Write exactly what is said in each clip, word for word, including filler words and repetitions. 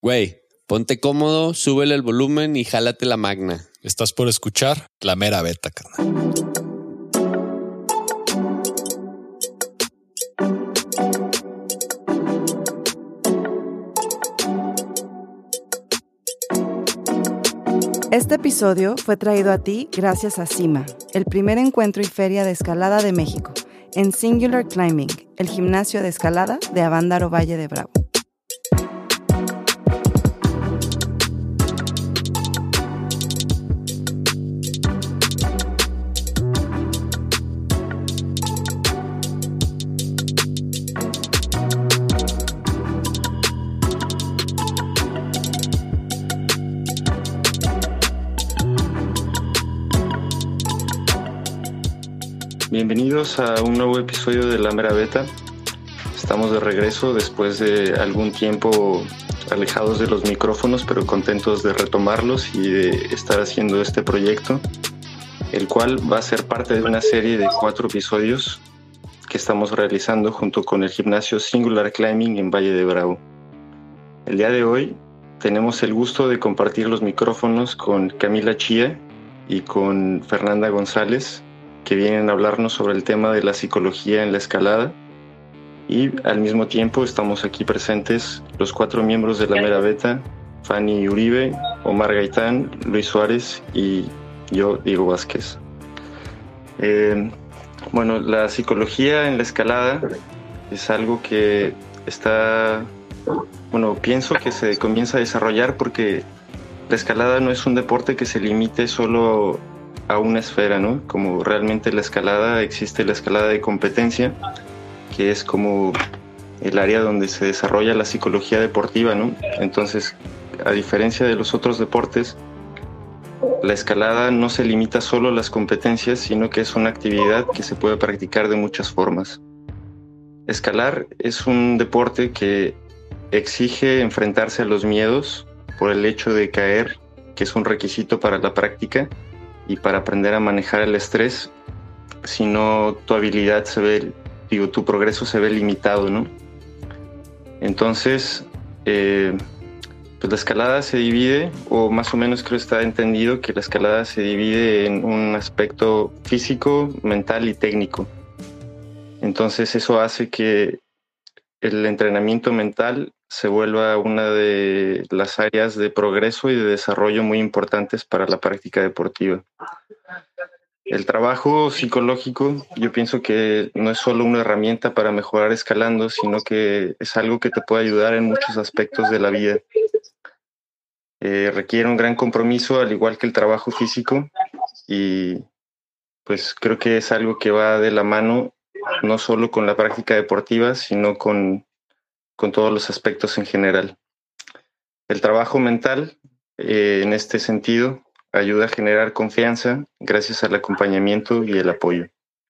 Güey, ponte cómodo, súbele el volumen y jálate la magna. Estás por escuchar La Mera Beta, carnal. Este episodio fue traído a ti gracias a CIMA, el primer encuentro y feria de escalada de México, en Singular Climbing, el gimnasio de escalada de Avándaro Valle de Bravo. Bienvenidos a un nuevo episodio de La Mera Beta. Estamos de regreso después de algún tiempo alejados de los micrófonos, pero contentos de retomarlos y de estar haciendo este proyecto, el cual va a ser parte de una serie de cuatro episodios que estamos realizando junto con el gimnasio Singular Climbing en Valle de Bravo. El día de hoy tenemos el gusto de compartir los micrófonos con Camila Chía y con Fernanda González, que vienen a hablarnos sobre el tema de la psicología en la escalada, y al mismo tiempo estamos aquí presentes los cuatro miembros de La Mera Beta: Fanny Uribe, Omar Gaitán, Luis Suárez y yo, Diego Vázquez. Eh, bueno, la psicología en la escalada es algo que está, bueno, pienso que se comienza a desarrollar porque la escalada no es un deporte que se limite solo a una esfera, ¿no? Como realmente la escalada, existe la escalada de competencia, que es como el área donde se desarrolla la psicología deportiva, ¿no? Entonces, a diferencia de los otros deportes, la escalada no se limita solo a las competencias, sino que es una actividad que se puede practicar de muchas formas. Escalar es un deporte que exige enfrentarse a los miedos por el hecho de caer, que es un requisito para la práctica y para aprender a manejar el estrés. Si no, tu habilidad se ve, digo, tu progreso se ve limitado, ¿no? Entonces, eh, pues la escalada se divide, o más o menos creo está entendido que la escalada se divide en un aspecto físico, mental y técnico. Entonces eso hace que el entrenamiento mental se vuelva una de las áreas de progreso y de desarrollo muy importantes para la práctica deportiva. El trabajo psicológico, yo pienso que no es solo una herramienta para mejorar escalando, sino que es algo que te puede ayudar en muchos aspectos de la vida. Eh, requiere un gran compromiso, al igual que el trabajo físico, y pues creo que es algo que va de la mano no solo con la práctica deportiva, sino con, con todos los aspectos en general. El trabajo mental, eh, en este sentido, ayuda a generar confianza gracias al acompañamiento y el apoyo.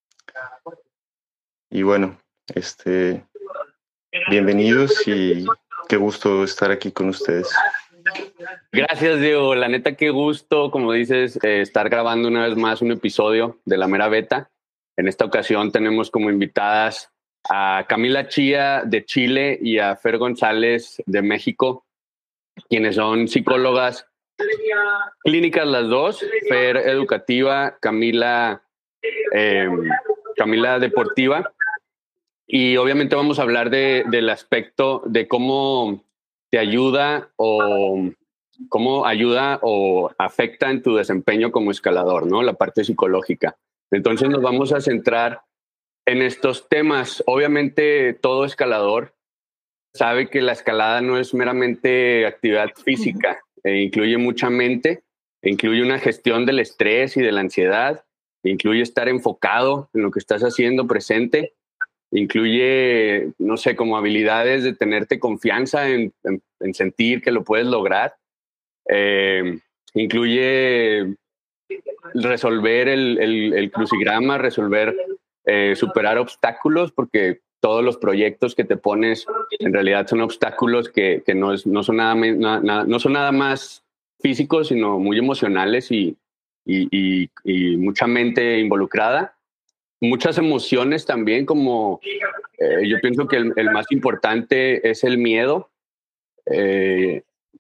Y bueno, este, bienvenidos y qué gusto estar aquí con ustedes. Gracias, Diego. La neta, qué gusto, como dices, eh, estar grabando una vez más un episodio de La Mera Beta. En esta ocasión tenemos como invitadas a Camila Chía de Chile y a Fer González de México, quienes son psicólogas clínicas las dos. Fer educativa, Camila, eh, Camila deportiva. Y obviamente vamos a hablar de, del aspecto de cómo te ayuda o cómo ayuda o afecta en tu desempeño como escalador, ¿no? La parte psicológica. Entonces nos vamos a centrar en estos temas. Obviamente todo escalador sabe que la escalada no es meramente actividad física, e incluye mucha mente, e incluye una gestión del estrés y de la ansiedad, e incluye estar enfocado en lo que estás haciendo presente, incluye, no sé, como habilidades de tenerte confianza en, en, en sentir que lo puedes lograr, eh, incluye resolver el, el, el crucigrama, resolver, eh, superar obstáculos, porque todos los proyectos que te pones en realidad son obstáculos que, que no, es, no, son nada, nada, no son nada más físicos, sino muy emocionales y, y, y, y mucha mente involucrada. Muchas emociones también, como eh, yo pienso que el, el más importante es el miedo. Eh,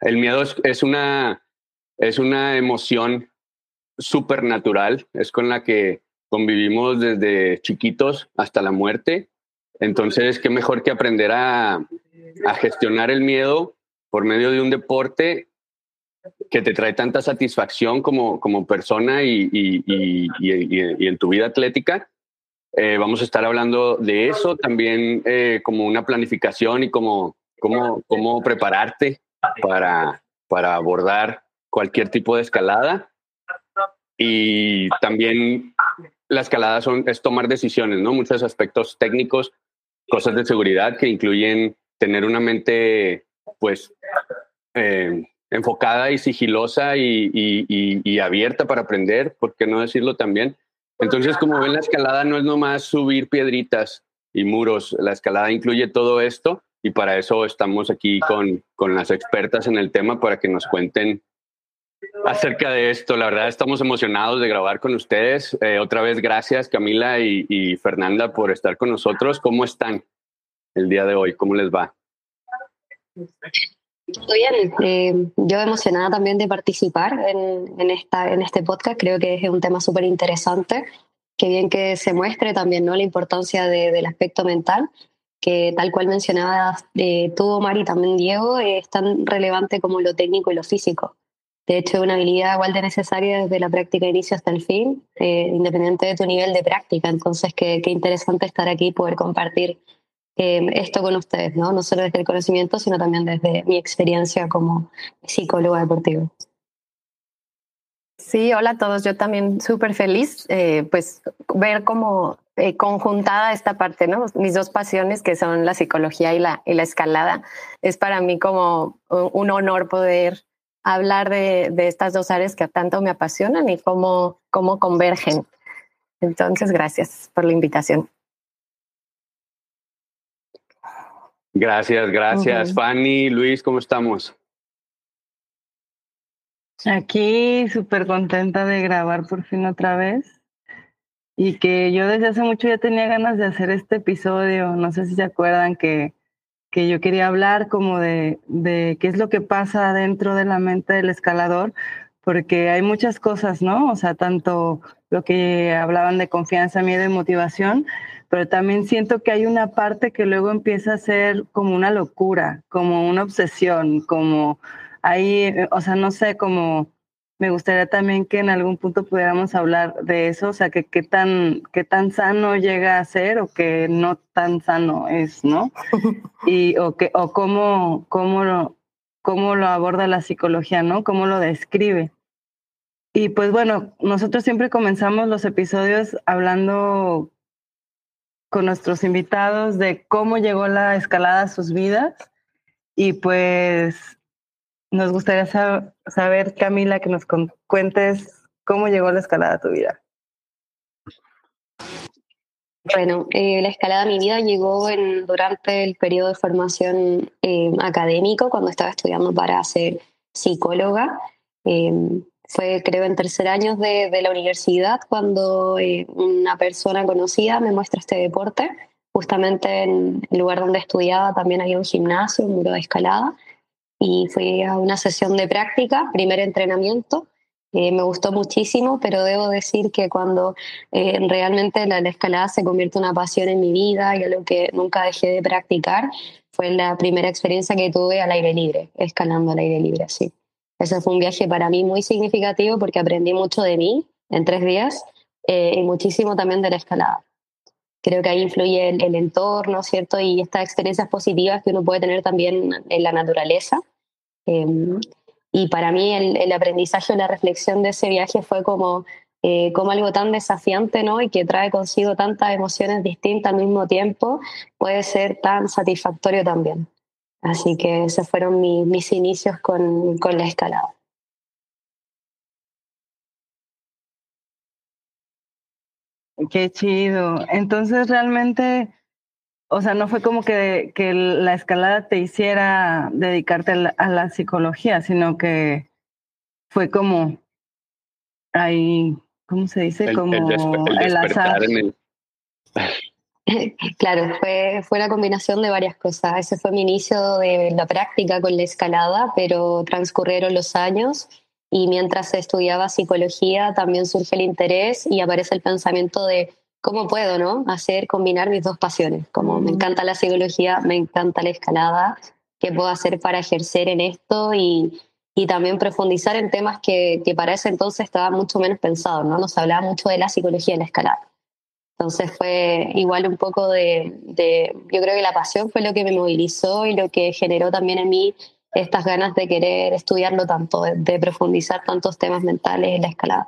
el miedo es, es, una, es una emoción súper natural, es con la que convivimos desde chiquitos hasta la muerte. Entonces, qué mejor que aprender a, a gestionar el miedo por medio de un deporte que te trae tanta satisfacción como, como persona y, y, y, y, y en tu vida atlética. Eh, vamos a estar hablando de eso, también eh, como una planificación y como, como, cómo prepararte para, para abordar cualquier tipo de escalada. Y también la escalada son, es tomar decisiones, ¿no? Muchos aspectos técnicos, cosas de seguridad que incluyen tener una mente, pues, eh, enfocada y sigilosa y, y, y, y abierta para aprender, ¿por qué no decirlo también? Entonces, como ven, la escalada no es nomás subir piedritas y muros, la escalada incluye todo esto y para eso estamos aquí con, con las expertas en el tema para que nos cuenten acerca de esto. La verdad, estamos emocionados de grabar con ustedes. Eh, otra vez, gracias Camila y, y Fernanda por estar con nosotros. ¿Cómo están el día de hoy? ¿Cómo les va? Todo bien. Eh, yo emocionada también de participar en, en, esta, en este podcast. Creo que es un tema súper interesante. Qué bien que se muestre también, ¿no?, la importancia de, del aspecto mental, que tal cual mencionabas eh, tú, Omar, y también Diego, eh, es tan relevante como lo técnico y lo físico. De hecho, es una habilidad igual de necesaria desde la práctica de inicio hasta el fin, eh, independiente de tu nivel de práctica. Entonces, qué, qué interesante estar aquí y poder compartir Eh, esto con ustedes, ¿no? No solo desde el conocimiento, sino también desde mi experiencia como psicóloga deportiva. Sí, hola a todos. Yo también súper feliz, eh, pues ver como eh, conjuntada esta parte, ¿no? Mis dos pasiones, que son la psicología y la, y la escalada. Es para mí como un honor poder hablar de, de estas dos áreas que tanto me apasionan y cómo, cómo convergen. Entonces, gracias por la invitación. Gracias, gracias. Uh-huh. Fanny, Luis, ¿cómo estamos? Aquí súper contenta de grabar por fin otra vez y que yo desde hace mucho ya tenía ganas de hacer este episodio. No sé si se acuerdan que, que yo quería hablar como de, de qué es lo que pasa dentro de la mente del escalador, porque hay muchas cosas, ¿no? O sea, tanto lo que hablaban de confianza, miedo y motivación, pero también siento que hay una parte que luego empieza a ser como una locura, como una obsesión, como ahí, o sea, no sé, como me gustaría también que en algún punto pudiéramos hablar de eso, o sea, que qué tan, qué tan sano llega a ser o que no tan sano es, ¿no? Y, o, que, o cómo, cómo, lo, cómo lo aborda la psicología, ¿no? Cómo lo describe. Y pues bueno, nosotros siempre comenzamos los episodios hablando con nuestros invitados de cómo llegó la escalada a sus vidas y pues nos gustaría sab- saber, Camila, que nos con- cuentes cómo llegó la escalada a tu vida. Bueno, eh, la escalada a mi vida llegó en, durante el periodo de formación eh, académico, cuando estaba estudiando para ser psicóloga. Eh, fue, creo, en tercer año de, de la universidad cuando eh, una persona conocida me muestra este deporte. Justamente en el lugar donde estudiaba también había un gimnasio, un muro de escalada, y fui a una sesión de práctica, primer entrenamiento. Eh, me gustó muchísimo, pero debo decir que cuando eh, realmente la, la escalada se convierte en una pasión en mi vida y algo que nunca dejé de practicar, fue la primera experiencia que tuve al aire libre, escalando al aire libre, sí. Ese fue un viaje para mí muy significativo porque aprendí mucho de mí en tres días eh, y muchísimo también de la escalada. Creo que ahí influye el, el entorno, ¿cierto? Y estas experiencias positivas que uno puede tener también en la naturaleza. Eh, y para mí el, el aprendizaje, la reflexión de ese viaje fue como, eh, como algo tan desafiante, ¿no? Y que trae consigo tantas emociones distintas al mismo tiempo, puede ser tan satisfactorio también. Así que esos fueron mi, mis inicios con, con la escalada. Qué chido. Entonces realmente, o sea, no fue como que, que la escalada te hiciera dedicarte a la, a la psicología, sino que fue como ahí, ¿cómo se dice? El, como el, desper, el despertar el azar. En el... Claro, fue, fue la combinación de varias cosas. Ese fue mi inicio de la práctica con la escalada, pero transcurrieron los años y mientras estudiaba psicología también surge el interés y aparece el pensamiento de cómo puedo, ¿no? Hacer, combinar mis dos pasiones. Como me encanta la psicología, me encanta la escalada, ¿qué puedo hacer para ejercer en esto? Y, y también profundizar en temas que, que para ese entonces estaban mucho menos pensados, ¿no? Nos hablaba mucho de la psicología en la escalada. Entonces fue igual un poco de, de, yo creo que la pasión fue lo que me movilizó y lo que generó también en mí estas ganas de querer estudiarlo tanto, de, de profundizar tantos temas mentales en la escalada.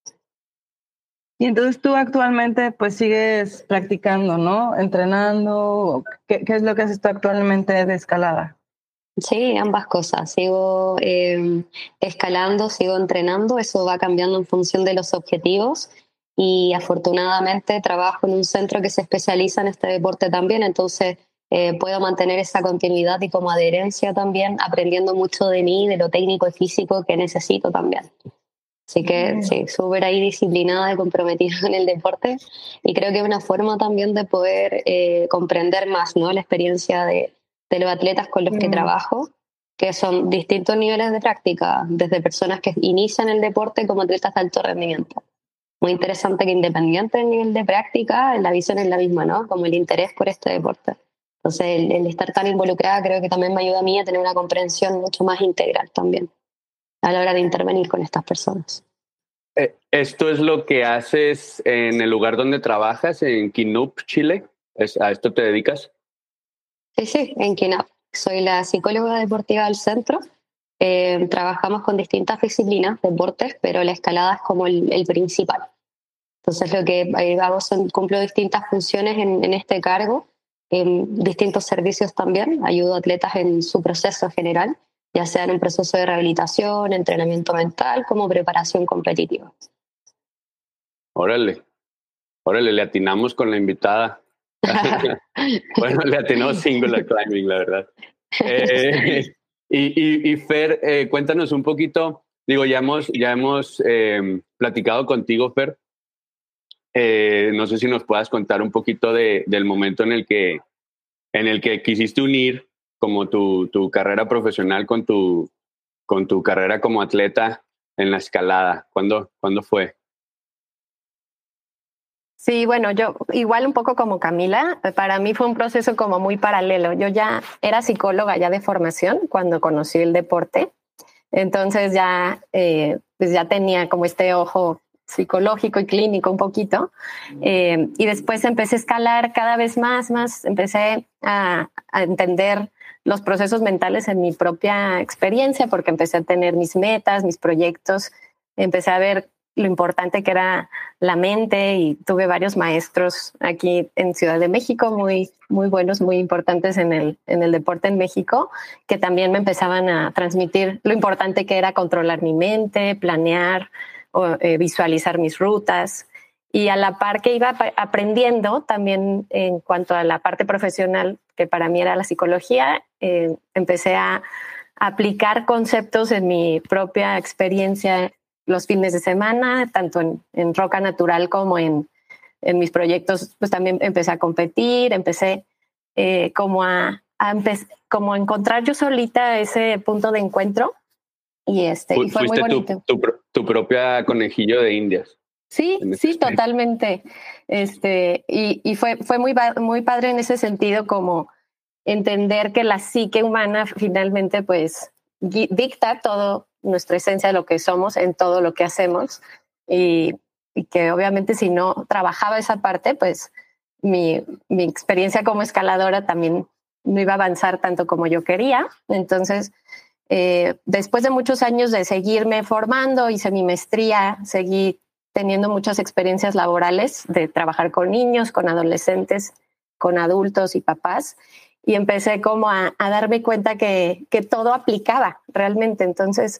Y entonces tú actualmente pues sigues practicando, ¿no? Entrenando. ¿Qué, qué es lo que haces tú actualmente de escalada? Sí, ambas cosas. Sigo eh, escalando, sigo entrenando, eso va cambiando en función de los objetivos. Y afortunadamente trabajo en un centro que se especializa en este deporte también, entonces eh, puedo mantener esa continuidad y como adherencia también, aprendiendo mucho de mí, de lo técnico y físico que necesito también. Así que mm. sí, súper ahí disciplinada y comprometida en el deporte y creo que es una forma también de poder eh, comprender más, ¿no? La experiencia de, de los atletas con los mm. que trabajo, que son distintos niveles de práctica, desde personas que inician el deporte como atletas de alto rendimiento. Muy interesante que independiente del nivel de práctica, la visión es la misma, ¿no? Como el interés por este deporte. Entonces, el, el estar tan involucrada creo que también me ayuda a mí a tener una comprensión mucho más integral también a la hora de intervenir con estas personas. ¿Esto es lo que haces en el lugar donde trabajas, en Quinup, Chile? ¿A esto te dedicas? Sí, sí, en Quinup. Soy la psicóloga deportiva del centro. Eh, trabajamos con distintas disciplinas, deportes, pero la escalada es como el, el principal. Entonces lo que hago son, cumplo distintas funciones en, en este cargo, en distintos servicios también, ayudo a atletas en su proceso general, ya sea en un proceso de rehabilitación, entrenamiento mental, como preparación competitiva. Órale, órale, le atinamos con la invitada. Bueno, le atinó Singular Climbing, la verdad. Eh, y, y, y Fer, eh, cuéntanos un poquito, digo, ya hemos, ya hemos eh, platicado contigo, Fer. Eh, no sé si nos puedas contar un poquito de, del momento en el que, en el que quisiste unir como tu, tu carrera profesional con tu, con tu carrera como atleta en la escalada. ¿Cuándo, ¿cuándo fue? Sí, bueno, yo igual un poco como Camila, para mí fue un proceso como muy paralelo. Yo ya era psicóloga ya de formación cuando conocí el deporte, entonces ya, eh, pues ya tenía como este ojo psicológico y clínico un poquito, eh, y después empecé a escalar cada vez más, más, empecé a, a entender los procesos mentales en mi propia experiencia porque empecé a tener mis metas, mis proyectos, empecé a ver lo importante que era la mente y tuve varios maestros aquí en Ciudad de México muy, muy buenos, muy importantes en el, en el deporte en México, que también me empezaban a transmitir lo importante que era controlar mi mente, planear o eh, visualizar mis rutas. Y a la par que iba aprendiendo también en cuanto a la parte profesional, que para mí era la psicología, eh, empecé a aplicar conceptos en mi propia experiencia los fines de semana, tanto en, en Roca Natural como en, en mis proyectos, pues también empecé a competir, empecé eh, como, a, a empe- como a encontrar yo solita ese punto de encuentro y, este, y fue muy bonito. Tu, tu, tu propia conejillo de indias. Sí, sí, totalmente. Este, y y fue, fue muy, muy padre en ese sentido, como entender que la psique humana finalmente pues dicta todo nuestra esencia de lo que somos en todo lo que hacemos y, y que obviamente si no trabajaba esa parte, pues mi, mi experiencia como escaladora también no iba a avanzar tanto como yo quería. Entonces, eh, después de muchos años de seguirme formando, hice mi maestría, seguí teniendo muchas experiencias laborales de trabajar con niños, con adolescentes, con adultos y papás. Y empecé como a, a darme cuenta que, que todo aplicaba realmente. Entonces,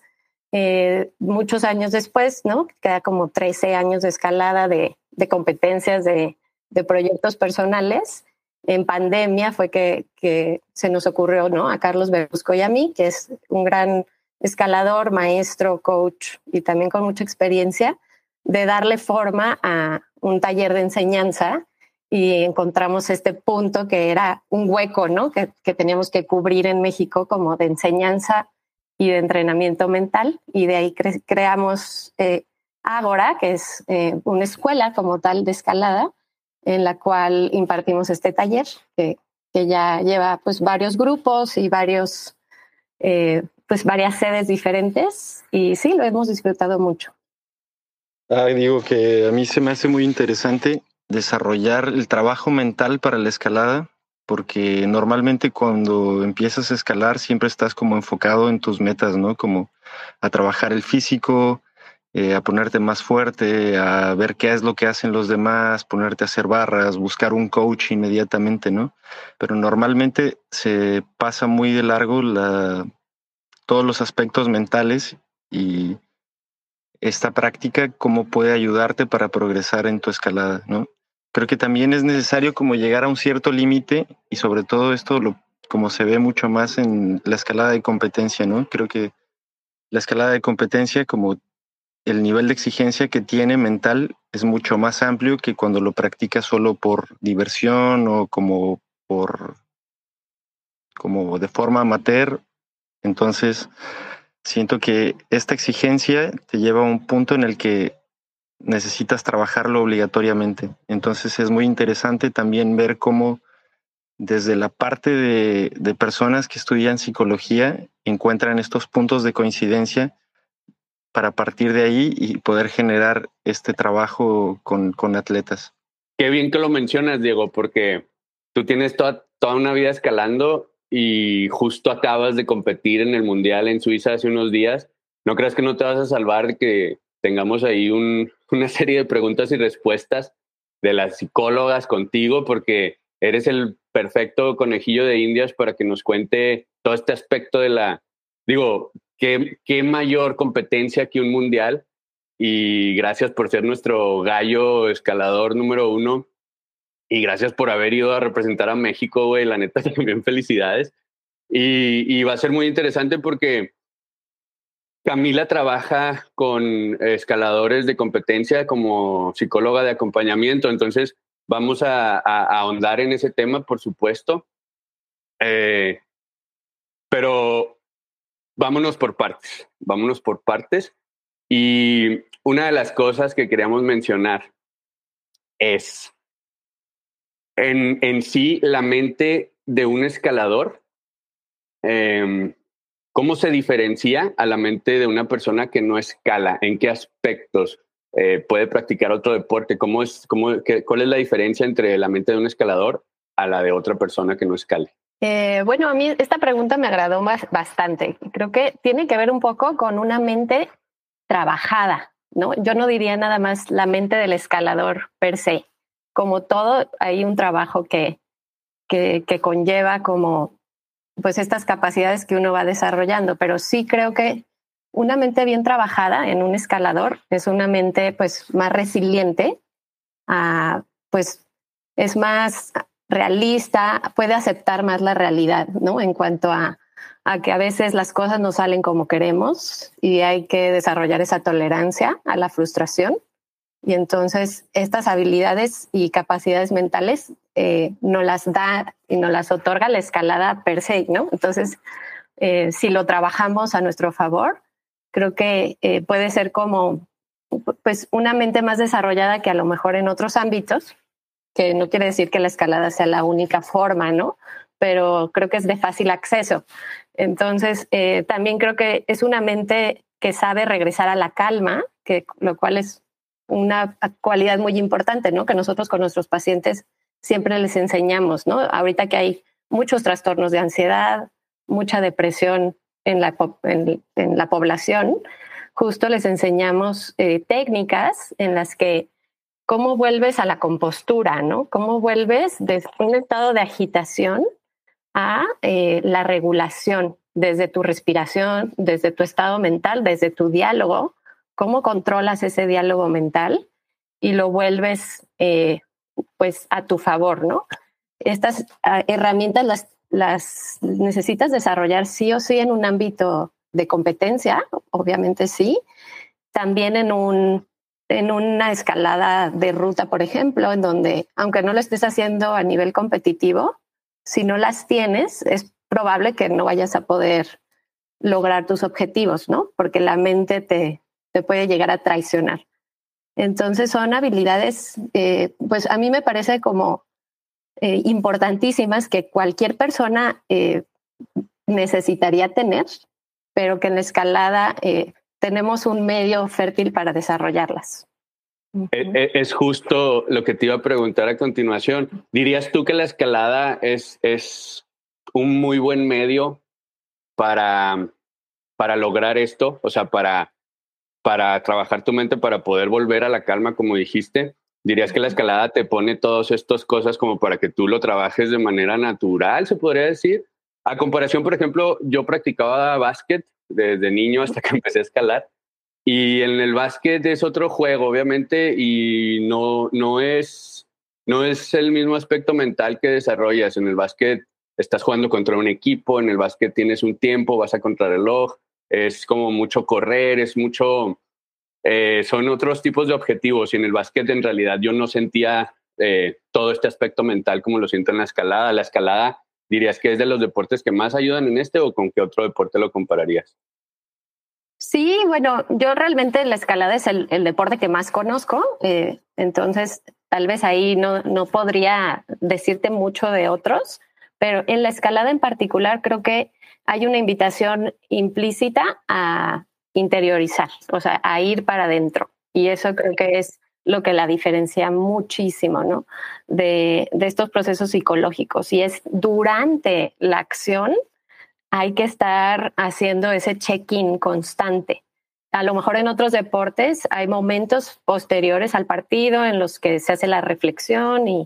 eh, muchos años después, ¿no? Queda como trece años de escalada, de, de competencias, de, de proyectos personales. En pandemia fue que, que se nos ocurrió, ¿no? A Carlos Berusco y a mí, que es un gran escalador, maestro, coach y también con mucha experiencia, de darle forma a un taller de enseñanza y encontramos este punto que era un hueco, ¿no? Que, que teníamos que cubrir en México como de enseñanza y de entrenamiento mental, y de ahí cre- creamos eh, Ágora, que es eh, una escuela como tal de escalada, en la cual impartimos este taller, que, que ya lleva pues varios grupos y varios, eh, pues varias sedes diferentes, y sí, lo hemos disfrutado mucho. Ah, digo que a mí se me hace muy interesante desarrollar el trabajo mental para la escalada, porque normalmente cuando empiezas a escalar siempre estás como enfocado en tus metas, ¿no? Como a trabajar el físico, eh, a ponerte más fuerte, a ver qué es lo que hacen los demás, ponerte a hacer barras, buscar un coach inmediatamente, ¿no? Pero normalmente se pasa muy de largo la, todos los aspectos mentales, y esta práctica cómo puede ayudarte para progresar en tu escalada, ¿no? Creo que también es necesario como llegar a un cierto límite, y sobre todo esto lo, como se ve mucho más en la escalada de competencia, ¿no? Creo que la escalada de competencia, como el nivel de exigencia que tiene mental, es mucho más amplio que cuando lo practicas solo por diversión o como por como de forma amateur. Entonces, siento que esta exigencia te lleva a un punto en el que necesitas trabajarlo obligatoriamente. Entonces es muy interesante también ver cómo desde la parte de, de personas que estudian psicología encuentran estos puntos de coincidencia para partir de ahí y poder generar este trabajo con, con atletas. Qué bien que lo mencionas, Diego, porque tú tienes toda, toda una vida escalando y justo acabas de competir en el Mundial en Suiza hace unos días. ¿No creas que no te vas a salvar de que tengamos ahí un, una serie de preguntas y respuestas de las psicólogas contigo? Porque eres el perfecto conejillo de Indias para que nos cuente todo este aspecto de la... Digo, ¿qué, qué mayor competencia que un Mundial? Y gracias por ser nuestro gallo escalador número uno. Y gracias por haber ido a representar a México, güey. La neta, también felicidades. Y, y va a ser muy interesante porque Camila trabaja con escaladores de competencia como psicóloga de acompañamiento. Entonces, vamos a, a, a ahondar en ese tema, por supuesto. Eh, pero vámonos por partes. Vámonos por partes. Y una de las cosas que queríamos mencionar es en, en sí la mente de un escalador. Eh, ¿Cómo se diferencia a la mente de una persona que no escala? ¿En qué aspectos eh, puede practicar otro deporte? ¿Cómo es, cómo, qué, ¿Cuál es la diferencia entre la mente de un escalador a la de otra persona que no escale? Eh, bueno, a mí esta pregunta me agradó más, bastante. Creo que tiene que ver un poco con una mente trabajada, ¿no? Yo no diría nada más la mente del escalador per se. Como todo, hay un trabajo que, que, que conlleva como pues estas capacidades que uno va desarrollando, pero sí creo que una mente bien trabajada en un escalador es una mente pues más resiliente, uh, pues es más realista, puede aceptar más la realidad, ¿no? En cuanto a, a que a veces las cosas no salen como queremos y hay que desarrollar esa tolerancia a la frustración. Y entonces estas habilidades y capacidades mentales eh, nos las da y nos las otorga la escalada per se, ¿no? Entonces, eh, si lo trabajamos a nuestro favor, creo que eh, puede ser como pues, una mente más desarrollada que a lo mejor en otros ámbitos, que no quiere decir que la escalada sea la única forma, ¿no? Pero creo que es de fácil acceso. Entonces, eh, también creo que es una mente que sabe regresar a la calma, que, lo cual es una cualidad muy importante, ¿no? Que nosotros con nuestros pacientes siempre les enseñamos, ¿no? Ahorita que hay muchos trastornos de ansiedad, mucha depresión en la, en, en la población, justo les enseñamos eh, técnicas en las que cómo vuelves a la compostura, ¿no? Cómo vuelves de un estado de agitación a eh, la regulación desde tu respiración, desde tu estado mental, desde tu diálogo. ¿Cómo controlas ese diálogo mental y lo vuelves eh, pues a tu favor, ¿no? Estas uh, herramientas las, las necesitas desarrollar sí o sí en un ámbito de competencia, obviamente sí, también en un en una escalada de ruta, por ejemplo, en donde, aunque no lo estés haciendo a nivel competitivo, si no las tienes, es probable que no vayas a poder lograr tus objetivos, ¿no? Porque la mente te, te puede llegar a traicionar. Entonces son habilidades, eh, pues a mí me parece como eh, importantísimas que cualquier persona eh, necesitaría tener, pero que en la escalada eh, tenemos un medio fértil para desarrollarlas. Uh-huh. Es justo lo que te iba a preguntar a continuación. ¿Dirías tú que la escalada es, es un muy buen medio para, para lograr esto? O sea, para, para trabajar tu mente, para poder volver a la calma, como dijiste. ¿Dirías que la escalada te pone todas estas cosas como para que tú lo trabajes de manera natural, se podría decir? A comparación, por ejemplo, yo practicaba básquet desde niño hasta que empecé a escalar. Y en el básquet es otro juego, obviamente, y no, no, es, no es el mismo aspecto mental que desarrollas. En el básquet estás jugando contra un equipo, en el básquet tienes un tiempo, vas a contrarreloj, es como mucho correr, es mucho... Eh, son otros tipos de objetivos, y en el básquet en realidad yo no sentía eh, todo este aspecto mental como lo siento en la escalada. La escalada, ¿dirías que es de los deportes que más ayudan en este, o con qué otro deporte lo compararías? Sí, bueno, yo realmente la escalada es el, el deporte que más conozco, eh, entonces tal vez ahí no, no podría decirte mucho de otros, pero en la escalada en particular creo que hay una invitación implícita a interiorizar, o sea, a ir para adentro, y eso creo que es lo que la diferencia muchísimo, ¿no? De, de estos procesos psicológicos, y es durante la acción hay que estar haciendo ese check-in constante. A lo mejor en otros deportes hay momentos posteriores al partido en los que se hace la reflexión, y,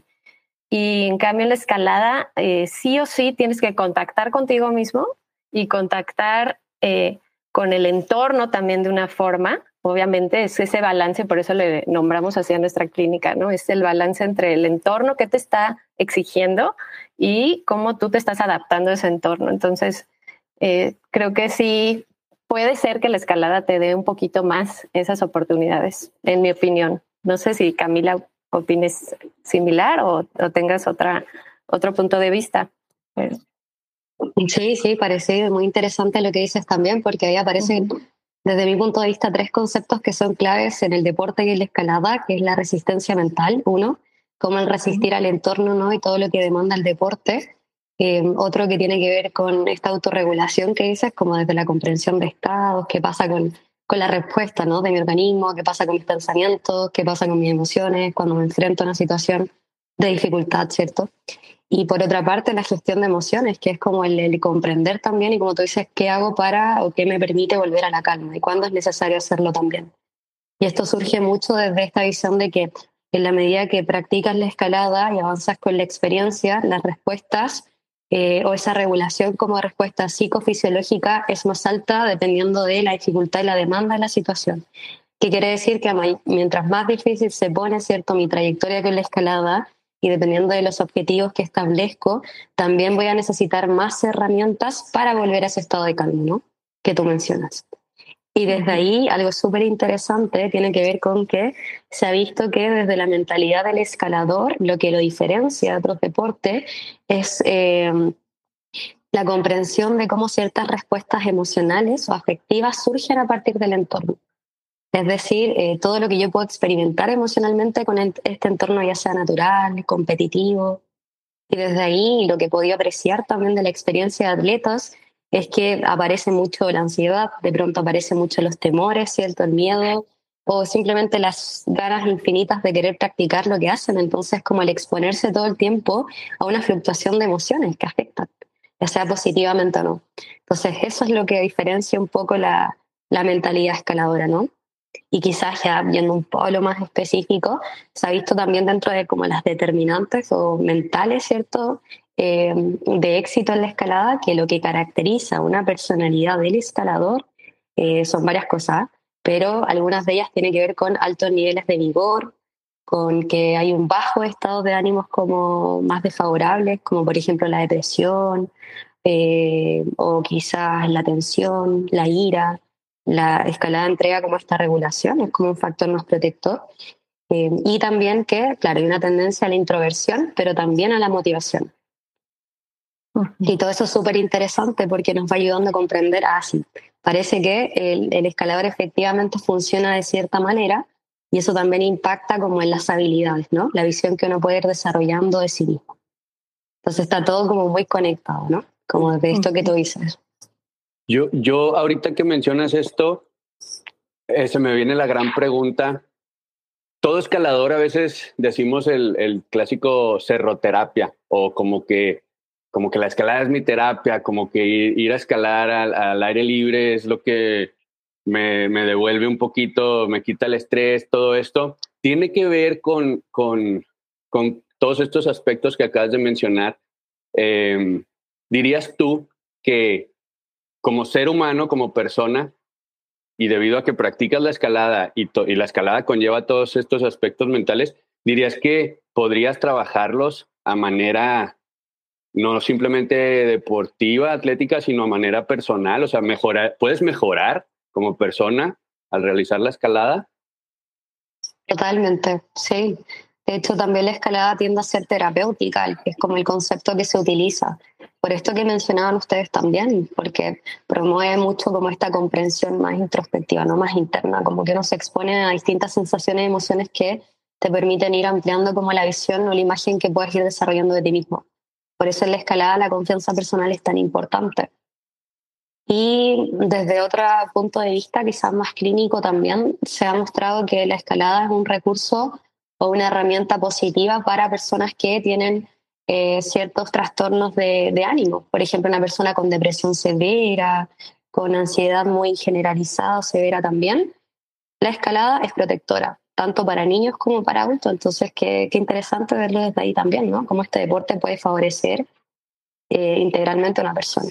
y en cambio en la escalada eh, sí o sí tienes que contactar contigo mismo y contactar eh, con el entorno también de una forma. Obviamente es ese balance, por eso le nombramos así a nuestra clínica, ¿no? Es el balance entre el entorno que te está exigiendo y cómo tú te estás adaptando a ese entorno. Entonces, eh, creo que sí puede ser que la escalada te dé un poquito más esas oportunidades, en mi opinión. No sé si Camila opines similar o, o tengas otra, otro punto de vista. Pero... Sí, sí, parece muy interesante lo que dices también, porque ahí aparecen, uh-huh, desde mi punto de vista, tres conceptos que son claves en el deporte y en la escalada, que es la resistencia mental, uno, cómo el resistir al entorno, ¿no? Y todo lo que demanda el deporte. Eh, otro que tiene que ver con esta autorregulación que dices, como desde la comprensión de estados, qué pasa con, con la respuesta, ¿no? De mi organismo, qué pasa con mis pensamientos, qué pasa con mis emociones cuando me enfrento a una situación de dificultad, ¿cierto? Y por otra parte, la gestión de emociones, que es como el, el comprender también, y como tú dices, qué hago para o qué me permite volver a la calma y cuándo es necesario hacerlo también. Y esto surge mucho desde esta visión de que en la medida que practicas la escalada y avanzas con la experiencia, las respuestas eh, o esa regulación como respuesta psicofisiológica es más alta dependiendo de la dificultad y la demanda de la situación. ¿Qué quiere decir? Que mientras más difícil se pone, ¿cierto?, mi trayectoria con la escalada, y dependiendo de los objetivos que establezco, también voy a necesitar más herramientas para volver a ese estado de calma, ¿no?, que tú mencionas. Y desde ahí, algo súper interesante tiene que ver con que se ha visto que desde la mentalidad del escalador, lo que lo diferencia de otros deportes es eh, la comprensión de cómo ciertas respuestas emocionales o afectivas surgen a partir del entorno. Es decir, eh, todo lo que yo puedo experimentar emocionalmente con el, este entorno, ya sea natural, competitivo. Y desde ahí lo que he podido apreciar también de la experiencia de atletas es que aparece mucho la ansiedad, de pronto aparece mucho los temores, ¿cierto?, el miedo, o simplemente las ganas infinitas de querer practicar lo que hacen. Entonces, como el exponerse todo el tiempo a una fluctuación de emociones que afectan, ya sea positivamente o no. Entonces, eso es lo que diferencia un poco la, la mentalidad escaladora, ¿no? Y quizás ya viendo un poco lo más específico, se ha visto también dentro de como las determinantes o mentales, ¿cierto?, eh, de éxito en la escalada, que lo que caracteriza una personalidad del escalador eh, son varias cosas, pero algunas de ellas tienen que ver con altos niveles de vigor, con que hay un bajo estado de ánimos como más desfavorables, como por ejemplo la depresión, eh, o quizás la tensión, la ira, la escalada entrega como esta regulación, es como un factor más protector. Eh, y también que, claro, hay una tendencia a la introversión, pero también a la motivación. Uh-huh. Y todo eso es súper interesante porque nos va ayudando a comprender, ah, sí, parece que el, el escalador efectivamente funciona de cierta manera y eso también impacta como en las habilidades, ¿no? La visión que uno puede ir desarrollando de sí mismo. Entonces está todo como muy conectado, ¿no? Como de esto que tú dices. Yo, yo ahorita que mencionas esto, eh, se me viene la gran pregunta. Todo escalador a veces decimos el, el clásico cerroterapia o como que, como que la escalada es mi terapia, como que ir, ir a escalar al, al aire libre es lo que me, me devuelve un poquito, me quita el estrés, todo esto. Tiene que ver con, con, con todos estos aspectos que acabas de mencionar. Eh, ¿Dirías tú que como ser humano, como persona, y debido a que practicas la escalada y, to- y la escalada conlleva todos estos aspectos mentales, dirías que podrías trabajarlos a manera no simplemente deportiva, atlética, sino a manera personal? O sea, mejorar, ¿puedes mejorar como persona al realizar la escalada? Totalmente, sí. De hecho, también la escalada tiende a ser terapéutica, que es como el concepto que se utiliza. Por esto que mencionaban ustedes también, porque promueve mucho como esta comprensión más introspectiva, no más interna, como que uno se expone a distintas sensaciones y emociones que te permiten ir ampliando como la visión o la imagen que puedes ir desarrollando de ti mismo. Por eso en la escalada la confianza personal es tan importante. Y desde otro punto de vista, quizás más clínico también, se ha mostrado que la escalada es un recurso o una herramienta positiva para personas que tienen eh, ciertos trastornos de, de ánimo. Por ejemplo, una persona con depresión severa, con ansiedad muy generalizada o severa también. La escalada es protectora, tanto para niños como para adultos. Entonces, qué, qué interesante verlo desde ahí también, ¿no? Cómo este deporte puede favorecer eh, integralmente a una persona.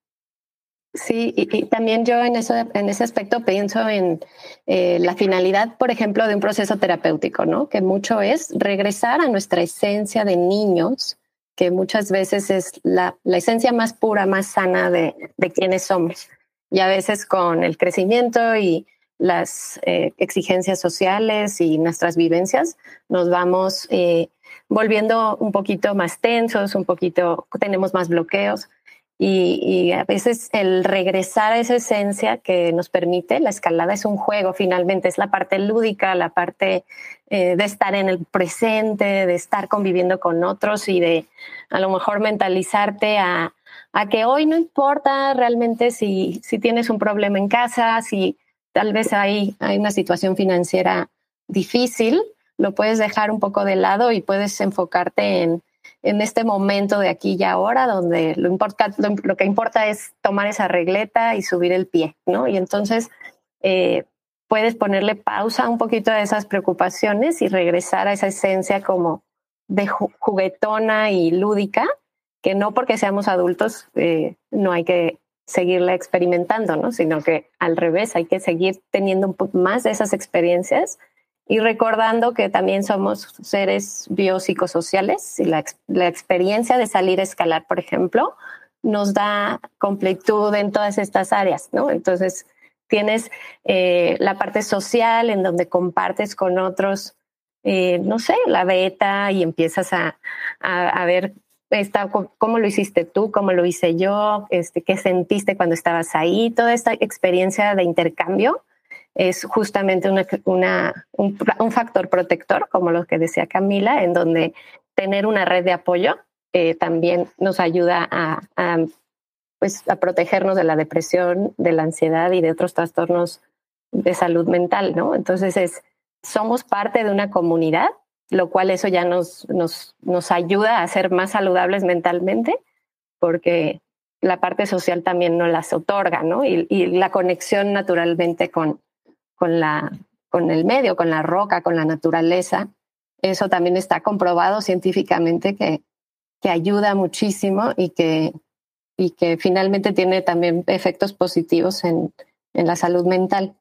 Sí, y, y también yo en, eso, en ese aspecto pienso en eh, la finalidad, por ejemplo, de un proceso terapéutico, ¿no? Que mucho es regresar a nuestra esencia de niños, que muchas veces es la, la esencia más pura, más sana de, de quienes somos. Y a veces con el crecimiento y las eh, exigencias sociales y nuestras vivencias nos vamos eh, volviendo un poquito más tensos, un poquito, tenemos más bloqueos. Y, y a veces el regresar a esa esencia que nos permite, la escalada es un juego finalmente, es la parte lúdica, la parte eh, de estar en el presente, de estar conviviendo con otros y de a lo mejor mentalizarte a, a que hoy no importa realmente si, si tienes un problema en casa, si tal vez hay, hay una situación financiera difícil, lo puedes dejar un poco de lado y puedes enfocarte en en este momento de aquí y ahora, donde lo, importa, lo, lo que importa es tomar esa regleta y subir el pie, ¿no? Y entonces eh, puedes ponerle pausa un poquito a esas preocupaciones y regresar a esa esencia como de juguetona y lúdica, que no porque seamos adultos eh, no hay que seguirla experimentando, ¿no? Sino que al revés, hay que seguir teniendo un poco más de esas experiencias y recordando que también somos seres biopsicosociales y la, la experiencia de salir a escalar, por ejemplo, nos da completud en todas estas áreas, ¿no? Entonces tienes eh, la parte social en donde compartes con otros, eh, no sé, la beta y empiezas a, a, a ver esta, cómo lo hiciste tú, cómo lo hice yo, este, qué sentiste cuando estabas ahí, toda esta experiencia de intercambio es justamente una, una, un, un factor protector, como lo que decía Camila, en donde tener una red de apoyo eh, también nos ayuda a, a, pues, a protegernos de la depresión, de la ansiedad y de otros trastornos de salud mental, ¿no? Entonces es, somos parte de una comunidad, lo cual eso ya nos, nos, nos ayuda a ser más saludables mentalmente, porque la parte social también nos las otorga, ¿no? Y, y la conexión naturalmente con Con, la, con el medio, con la roca, con la naturaleza. Eso también está comprobado científicamente que, que ayuda muchísimo y que, y que finalmente tiene también efectos positivos en, en la salud mental.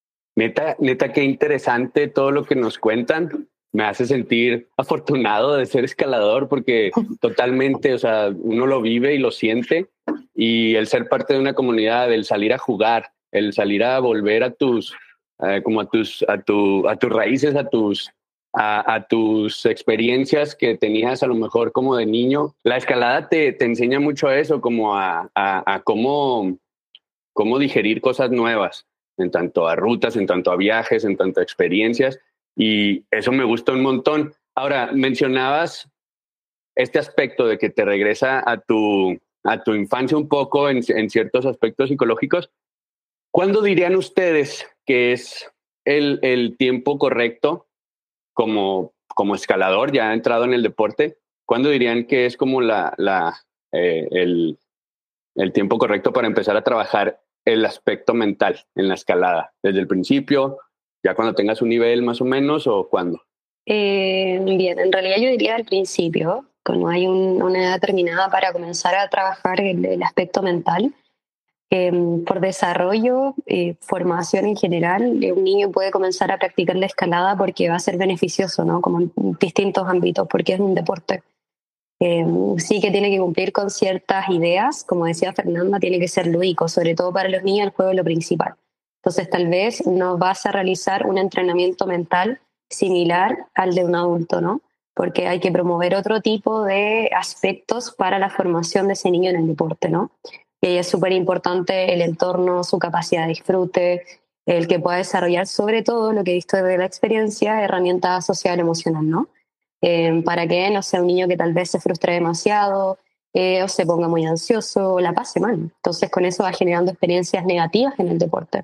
Neta, neta, qué interesante todo lo que nos cuentan. Me hace sentir afortunado de ser escalador porque totalmente, o sea, uno lo vive y lo siente, y el ser parte de una comunidad, el salir a jugar el salir a volver a tus, eh, como a tus, a tu, a tus raíces, a tus, a, a tus experiencias que tenías a lo mejor como de niño. La escalada te, te enseña mucho a eso, como a, a, a cómo, cómo digerir cosas nuevas, en tanto a rutas, en tanto a viajes, en tanto a experiencias, y eso me gusta un montón. Ahora, mencionabas este aspecto de que te regresa a tu, a tu infancia un poco en, en ciertos aspectos psicológicos. ¿Cuándo dirían ustedes que es el, el tiempo correcto como, como escalador, ya entrado en el deporte? ¿Cuándo dirían que es como la, la, eh, el, el tiempo correcto para empezar a trabajar el aspecto mental en la escalada? ¿Desde el principio, ya cuando tengas un nivel más o menos, o cuándo? Eh, bien, en realidad yo diría al principio, cuando hay un, una edad determinada para comenzar a trabajar el, el aspecto mental. Eh, por desarrollo, eh, formación en general, eh, un niño puede comenzar a practicar la escalada porque va a ser beneficioso, ¿no? Como en distintos ámbitos, porque es un deporte. Eh, sí que tiene que cumplir con ciertas ideas, como decía Fernanda, tiene que ser lúdico, sobre todo para los niños el juego es lo principal. Entonces tal vez no vas a realizar un entrenamiento mental similar al de un adulto, ¿no? Porque hay que promover otro tipo de aspectos para la formación de ese niño en el deporte, ¿no? Y ahí es súper importante el entorno, su capacidad de disfrute, el que pueda desarrollar sobre todo, lo que he visto desde la experiencia, herramientas social emocional, ¿no? Eh, para que no sea un niño que tal vez se frustre demasiado eh, o se ponga muy ansioso o la pase mal. Entonces con eso va generando experiencias negativas en el deporte.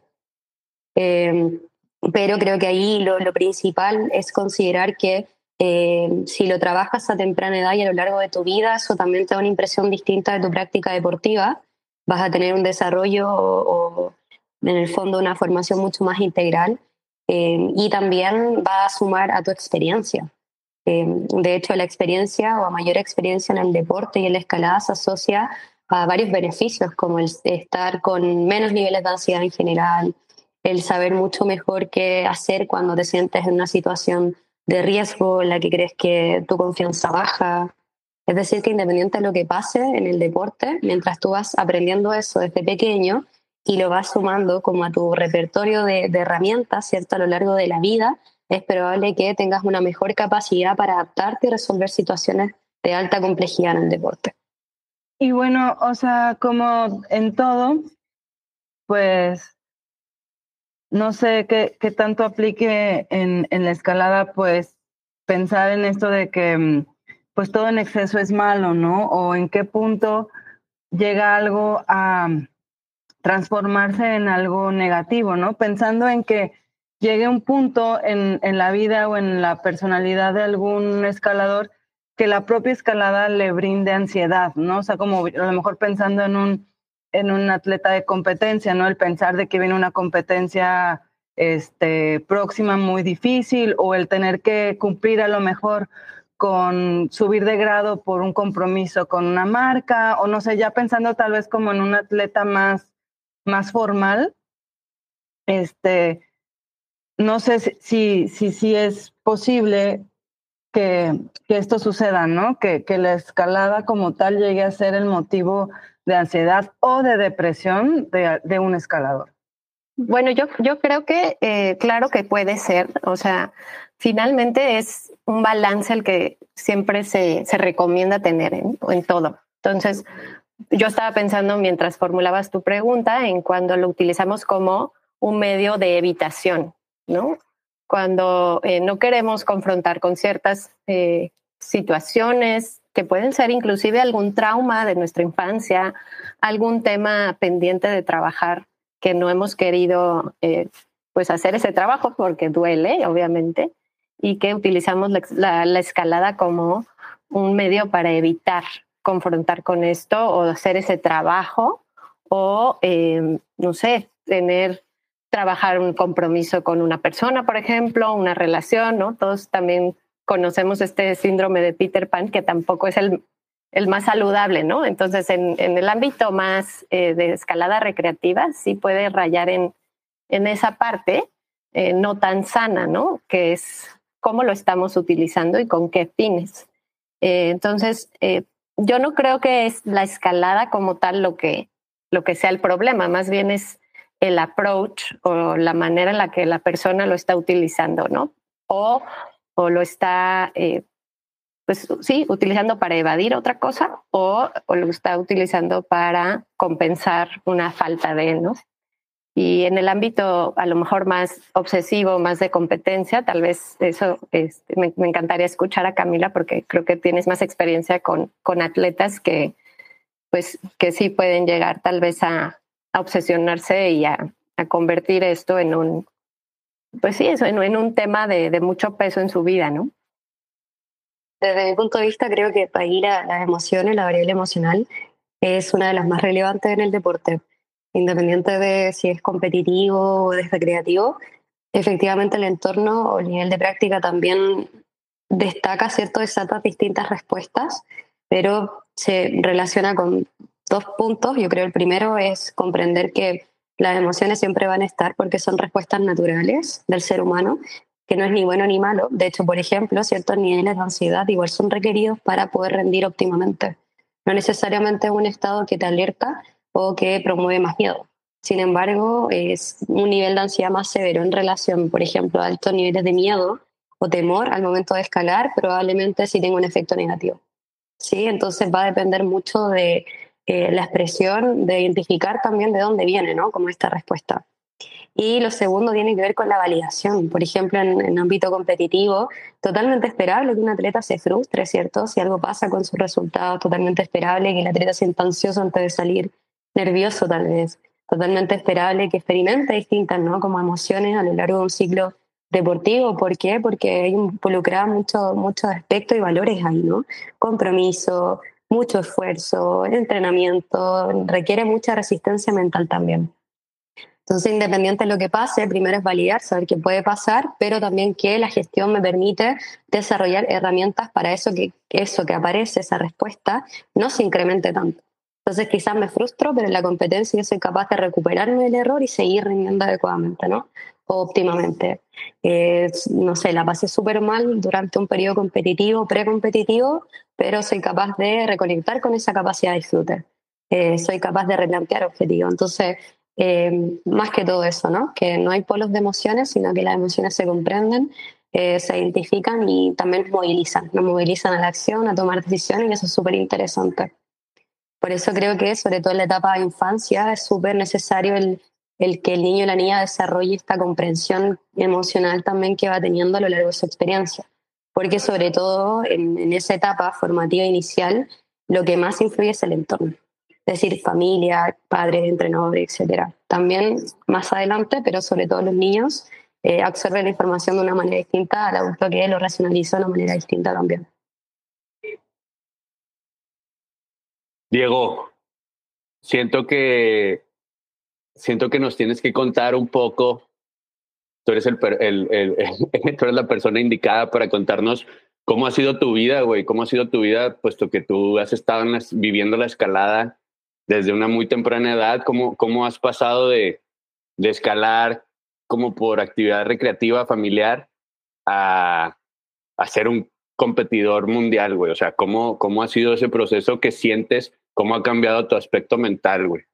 Eh, pero creo que ahí lo, lo principal es considerar que eh, si lo trabajas a temprana edad y a lo largo de tu vida, eso también te da una impresión distinta de tu práctica deportiva. Vas a tener un desarrollo o, o en el fondo una formación mucho más integral eh, y también va a sumar a tu experiencia. Eh, de hecho, la experiencia o a mayor experiencia en el deporte y en la escalada se asocia a varios beneficios, como el estar con menos niveles de ansiedad en general, el saber mucho mejor qué hacer cuando te sientes en una situación de riesgo en la que crees que tu confianza baja. Es decir, que independiente de lo que pase en el deporte, mientras tú vas aprendiendo eso desde pequeño y lo vas sumando como a tu repertorio de, de herramientas, ¿cierto? A lo largo de la vida, es probable que tengas una mejor capacidad para adaptarte y resolver situaciones de alta complejidad en el deporte. Y bueno, o sea, como en todo, pues no sé qué, qué tanto aplique en, en la escalada, pues pensar en esto de que pues todo en exceso es malo, ¿no? O en qué punto llega algo a transformarse en algo negativo, ¿no? Pensando en que llegue un punto en, en la vida o en la personalidad de algún escalador que la propia escalada le brinde ansiedad, ¿no? O sea, como a lo mejor pensando en un, en un atleta de competencia, ¿no? El pensar de que viene una competencia este, próxima muy difícil, o el tener que cumplir a lo mejor con subir de grado por un compromiso con una marca, o no sé, ya pensando tal vez como en un atleta más, más formal, este, no sé si, si, si, si es posible que, que esto suceda, ¿no? Que, que la escalada como tal llegue a ser el motivo de ansiedad o de depresión de, de un escalador. Bueno, yo, yo creo que eh, claro que puede ser, o sea, finalmente es un balance el que siempre se, se recomienda tener en, en todo. Entonces, yo estaba pensando mientras formulabas tu pregunta en cuando lo utilizamos como un medio de evitación, ¿no? Cuando eh, no queremos confrontar con ciertas eh, situaciones que pueden ser inclusive algún trauma de nuestra infancia, algún tema pendiente de trabajar que no hemos querido eh, pues hacer ese trabajo porque duele, obviamente, y que utilizamos la, la, la escalada como un medio para evitar confrontar con esto o hacer ese trabajo o, eh, no sé, tener, trabajar un compromiso con una persona, por ejemplo, una relación, ¿no? Todos también conocemos este síndrome de Peter Pan, que tampoco es el, el más saludable, ¿no? Entonces, en, en el ámbito más eh, de escalada recreativa, sí puede rayar en, en esa parte eh, no tan sana, ¿no? Que es cómo lo estamos utilizando y con qué fines. Eh, entonces, eh, yo no creo que es la escalada como tal lo que, lo que sea el problema, más bien es el approach o la manera en la que la persona lo está utilizando, ¿no? O, o lo está, eh, pues sí, utilizando para evadir otra cosa o, o lo está utilizando para compensar una falta de, ¿no? Y en el ámbito a lo mejor más obsesivo, más de competencia, tal vez eso este, me, me encantaría escuchar a Camila porque creo que tienes más experiencia con, con atletas que, pues, que sí pueden llegar tal vez a, a obsesionarse y a, a convertir esto en un, pues sí, eso, en, en un tema de, de mucho peso en su vida, ¿no? Desde mi punto de vista, creo que para ir a las emociones, la variable emocional, es una de las más relevantes en el deporte. Independiente de si es competitivo o de recreativo, efectivamente el entorno o el nivel de práctica también destaca, ¿cierto?, esas distintas respuestas, pero se relaciona con dos puntos. Yo creo el primero es comprender que las emociones siempre van a estar porque son respuestas naturales del ser humano, que no es ni bueno ni malo. De hecho, por ejemplo, ciertos niveles de ansiedad igual son requeridos para poder rendir óptimamente. No necesariamente es un estado que te alerta o que promueve más miedo. Sin embargo, es un nivel de ansiedad más severo en relación, por ejemplo, a altos niveles de miedo o temor al momento de escalar, probablemente sí tenga un efecto negativo. ¿Sí? Entonces va a depender mucho de eh, la expresión, de identificar también de dónde viene, ¿no?, como esta respuesta. Y lo segundo tiene que ver con la validación. Por ejemplo, en, en ámbito competitivo, totalmente esperable que un atleta se frustre, ¿cierto? Si algo pasa con sus resultados, totalmente esperable que el atleta se sienta ansioso antes de salir, nervioso tal vez. Totalmente esperable que experimente distintas, ¿no?, como emociones a lo largo de un ciclo deportivo. ¿Por qué? Porque hay involucrado muchos mucho aspectos y valores ahí, ¿no? Compromiso, mucho esfuerzo, entrenamiento, requiere mucha resistencia mental también. Entonces, independiente de lo que pase, primero es validar, saber qué puede pasar, pero también que la gestión me permite desarrollar herramientas para eso que, que eso que aparece, esa respuesta, no se incremente tanto. Entonces, quizás me frustro, pero en la competencia yo soy capaz de recuperarme del error y seguir rindiendo adecuadamente, ¿no? O óptimamente. Eh, no sé, la pasé súper mal durante un periodo competitivo, precompetitivo, pero soy capaz de reconectar con esa capacidad de disfrute. Eh, soy capaz de replantear objetivos. Entonces, Eh, más que todo eso, ¿no? Que no hay polos de emociones, sino que las emociones se comprenden, eh, se identifican y también nos movilizan, nos movilizan a la acción, a tomar decisiones, y eso es súper interesante. Por eso creo que, sobre todo en la etapa de infancia, es súper necesario el, el que el niño y la niña desarrolle esta comprensión emocional también que va teniendo a lo largo de su experiencia. Porque sobre todo en, en esa etapa formativa inicial, lo que más influye es el entorno. Es decir, familia, padres, entrenadores, etcétera. También más adelante, pero sobre todo los niños, eh, absorben la información de una manera distinta al adulto que lo racionaliza de una manera distinta también. Diego, siento que, siento que nos tienes que contar un poco. Tú eres, el, el, el, el, tú eres la persona indicada para contarnos cómo ha sido tu vida, güey, cómo ha sido tu vida, puesto que tú has estado en las, viviendo la escalada desde una muy temprana edad. ¿Cómo, cómo has pasado de, de escalar como por actividad recreativa familiar a, a ser un competidor mundial, güey? O sea, ¿cómo, ¿cómo ha sido ese proceso que sientes? ¿Cómo ha cambiado tu aspecto mental, güey?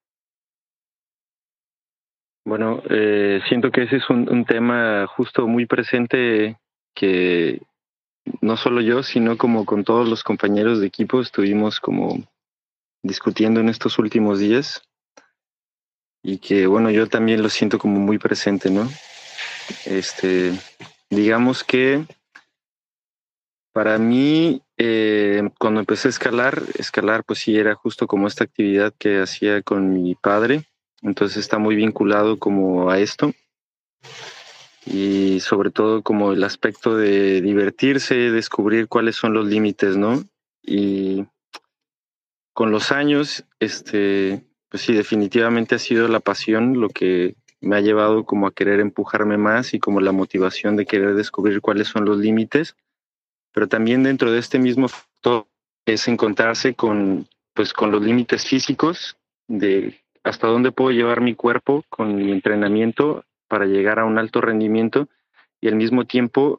Bueno, eh, siento que ese es un, un tema justo muy presente que no solo yo, sino como con todos los compañeros de equipo estuvimos como discutiendo en estos últimos días, y que bueno, yo también lo siento como muy presente, ¿no? Este, digamos que para mí, eh, cuando empecé a escalar, escalar pues sí era justo como esta actividad que hacía con mi padre, entonces está muy vinculado como a esto, y sobre todo como el aspecto de divertirse, descubrir cuáles son los límites, ¿no? Y con los años, este, pues sí, definitivamente ha sido la pasión lo que me ha llevado como a querer empujarme más y como la motivación de querer descubrir cuáles son los límites, pero también dentro de este mismo factor es encontrarse con, pues, con los límites físicos de hasta dónde puedo llevar mi cuerpo con mi entrenamiento para llegar a un alto rendimiento, y al mismo tiempo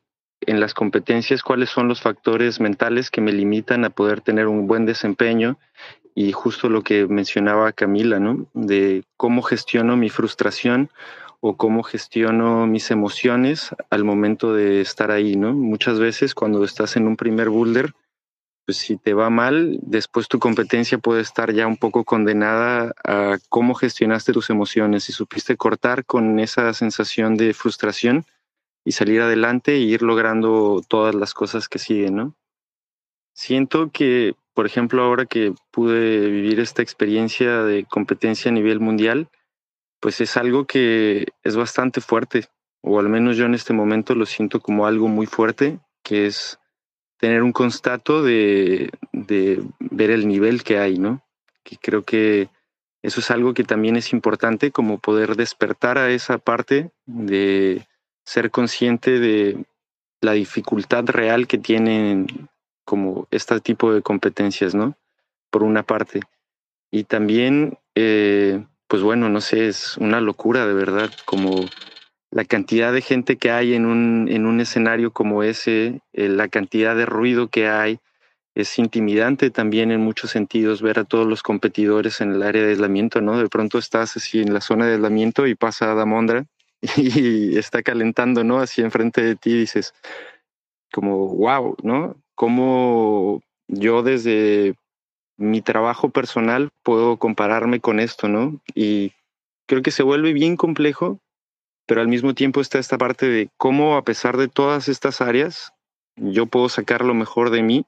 en las competencias cuáles son los factores mentales que me limitan a poder tener un buen desempeño, y justo lo que mencionaba Camila, ¿no? De cómo gestiono mi frustración o cómo gestiono mis emociones al momento de estar ahí, ¿no? Muchas veces cuando estás en un primer boulder, pues si te va mal, después tu competencia puede estar ya un poco condenada a cómo gestionaste tus emociones, si supiste cortar con esa sensación de frustración y salir adelante e ir logrando todas las cosas que siguen, ¿no? Siento que, por ejemplo, ahora que pude vivir esta experiencia de competencia a nivel mundial, pues es algo que es bastante fuerte, o al menos yo en este momento lo siento como algo muy fuerte, que es tener un constato de, de ver el nivel que hay, ¿no? Que creo que eso es algo que también es importante, como poder despertar a esa parte de ser consciente de la dificultad real que tienen como este tipo de competencias, ¿no? Por una parte. Y también, eh, pues bueno, no sé, es una locura de verdad, como la cantidad de gente que hay en un, en un escenario como ese, eh, la cantidad de ruido que hay, es intimidante también en muchos sentidos ver a todos los competidores en el área de aislamiento, ¿no? De pronto estás así en la zona de aislamiento y pasa Damondra y está calentando, ¿no? Así enfrente de ti y dices como, wow, ¿no? Cómo yo desde mi trabajo personal puedo compararme con esto, ¿no? Y creo que se vuelve bien complejo, pero al mismo tiempo está esta parte de cómo, a pesar de todas estas áreas, yo puedo sacar lo mejor de mí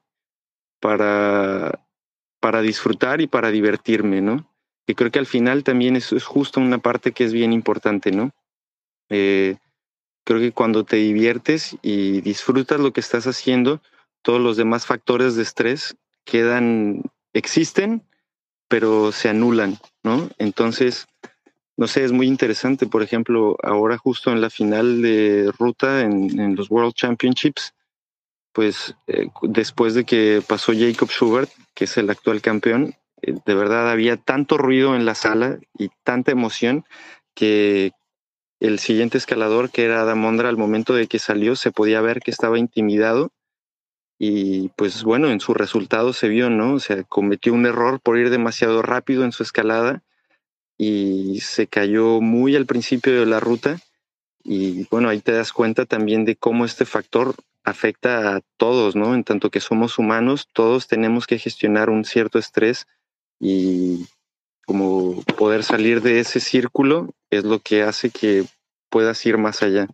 para, para disfrutar y para divertirme, ¿no? Y creo que al final también eso es justo una parte que es bien importante, ¿no? Eh, creo que cuando te diviertes y disfrutas lo que estás haciendo, todos los demás factores de estrés quedan, existen, pero se anulan, ¿no? Entonces, no sé, es muy interesante. Por ejemplo, ahora justo en la final de ruta en, en los World Championships, pues eh, después de que pasó Jacob Schubert, que es el actual campeón, eh, de verdad había tanto ruido en la sala y tanta emoción que el siguiente escalador, que era Adam Ondra, al momento de que salió se podía ver que estaba intimidado y pues bueno, en su resultado se vio, ¿no? O sea, cometió un error por ir demasiado rápido en su escalada y se cayó muy al principio de la ruta. Y bueno, ahí te das cuenta también de cómo este factor afecta a todos, ¿no? En tanto que somos humanos, todos tenemos que gestionar un cierto estrés y como poder salir de ese círculo es lo que hace que puedas ir más allá.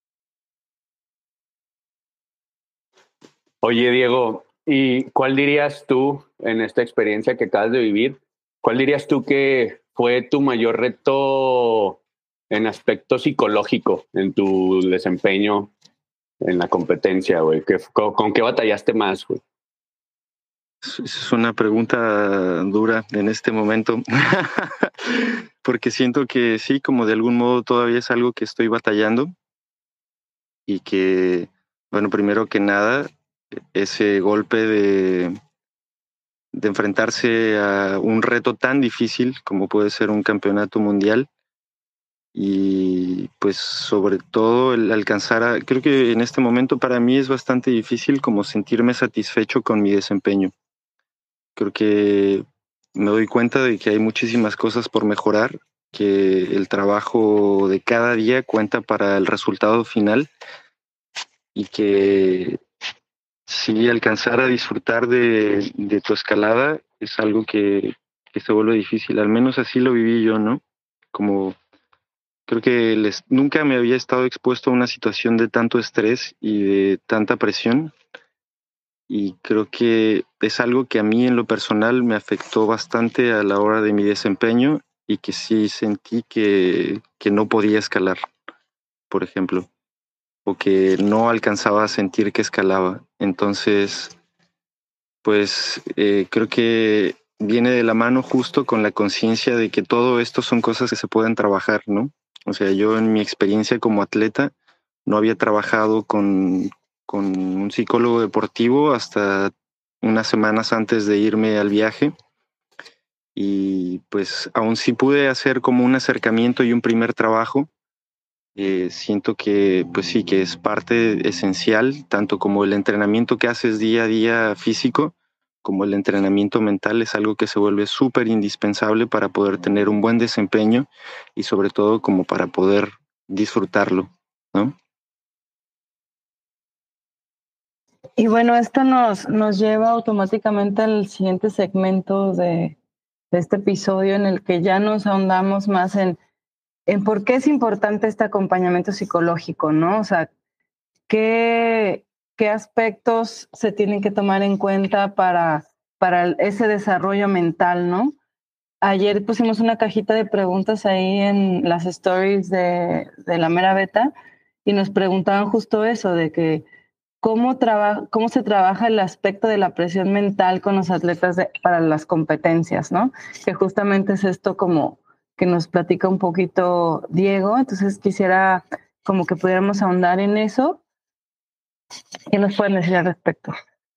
Oye, Diego, ¿y cuál dirías tú en esta experiencia que acabas de vivir? ¿Cuál dirías tú que fue tu mayor reto en aspecto psicológico en tu desempeño en la competencia, güey? ¿Con, ¿Con qué batallaste más, güey? Es una pregunta dura en este momento, porque siento que sí, como de algún modo todavía es algo que estoy batallando y que, bueno, primero que nada, ese golpe de, de enfrentarse a un reto tan difícil como puede ser un campeonato mundial y pues sobre todo el alcanzar a, creo que en este momento para mí es bastante difícil como sentirme satisfecho con mi desempeño. Creo que me doy cuenta de que hay muchísimas cosas por mejorar, que el trabajo de cada día cuenta para el resultado final y que sí, alcanzar a disfrutar de, de tu escalada es algo que, que se vuelve difícil. Al menos así lo viví yo, ¿no? Como creo que les, nunca me había estado expuesto a una situación de tanto estrés y de tanta presión. Y creo que es algo que a mí en lo personal me afectó bastante a la hora de mi desempeño y que sí sentí que, que no podía escalar, por ejemplo, o que no alcanzaba a sentir que escalaba. Entonces, pues eh, creo que viene de la mano justo con la conciencia de que todo esto son cosas que se pueden trabajar, ¿no? O sea, yo en mi experiencia como atleta no había trabajado con, con un psicólogo deportivo hasta unas semanas antes de irme al viaje. Y pues aún sí pude hacer como un acercamiento y un primer trabajo, Eh, siento que, pues sí, que es parte esencial, tanto como el entrenamiento que haces día a día físico, como el entrenamiento mental es algo que se vuelve súper indispensable para poder tener un buen desempeño y sobre todo como para poder disfrutarlo, ¿no? Y bueno, esto nos, nos lleva automáticamente al siguiente segmento de, de este episodio en el que ya nos ahondamos más en, en por qué es importante este acompañamiento psicológico, ¿no? O sea, qué, qué aspectos se tienen que tomar en cuenta para, para ese desarrollo mental, ¿no? Ayer pusimos una cajita de preguntas ahí en las stories de, de la Mera Beta y nos preguntaban justo eso, de que cómo, traba, cómo se trabaja el aspecto de la presión mental con los atletas de, para las competencias, ¿no? Que justamente es esto como que nos platica un poquito Diego. Entonces quisiera como que pudiéramos ahondar en eso. ¿Qué nos pueden decir al respecto?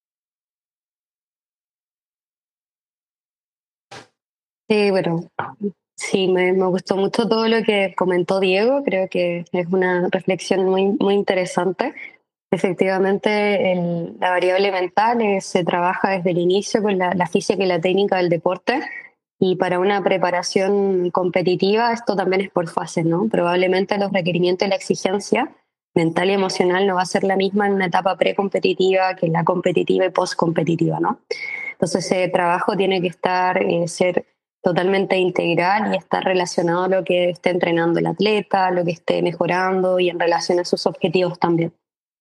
Sí, bueno, sí, me, me gustó mucho todo lo que comentó Diego. Creo que es una reflexión muy, muy interesante. Efectivamente, el- la variable mental eh, se trabaja desde el inicio con la, la física y la técnica del deporte. Y para una preparación competitiva, esto también es por fases, ¿no? Probablemente los requerimientos y la exigencia mental y emocional no va a ser la misma en una etapa precompetitiva que en la competitiva y postcompetitiva, ¿no? Entonces, ese trabajo tiene que estar, eh, ser totalmente integral y estar relacionado a lo que esté entrenando el atleta, lo que esté mejorando y en relación a sus objetivos también.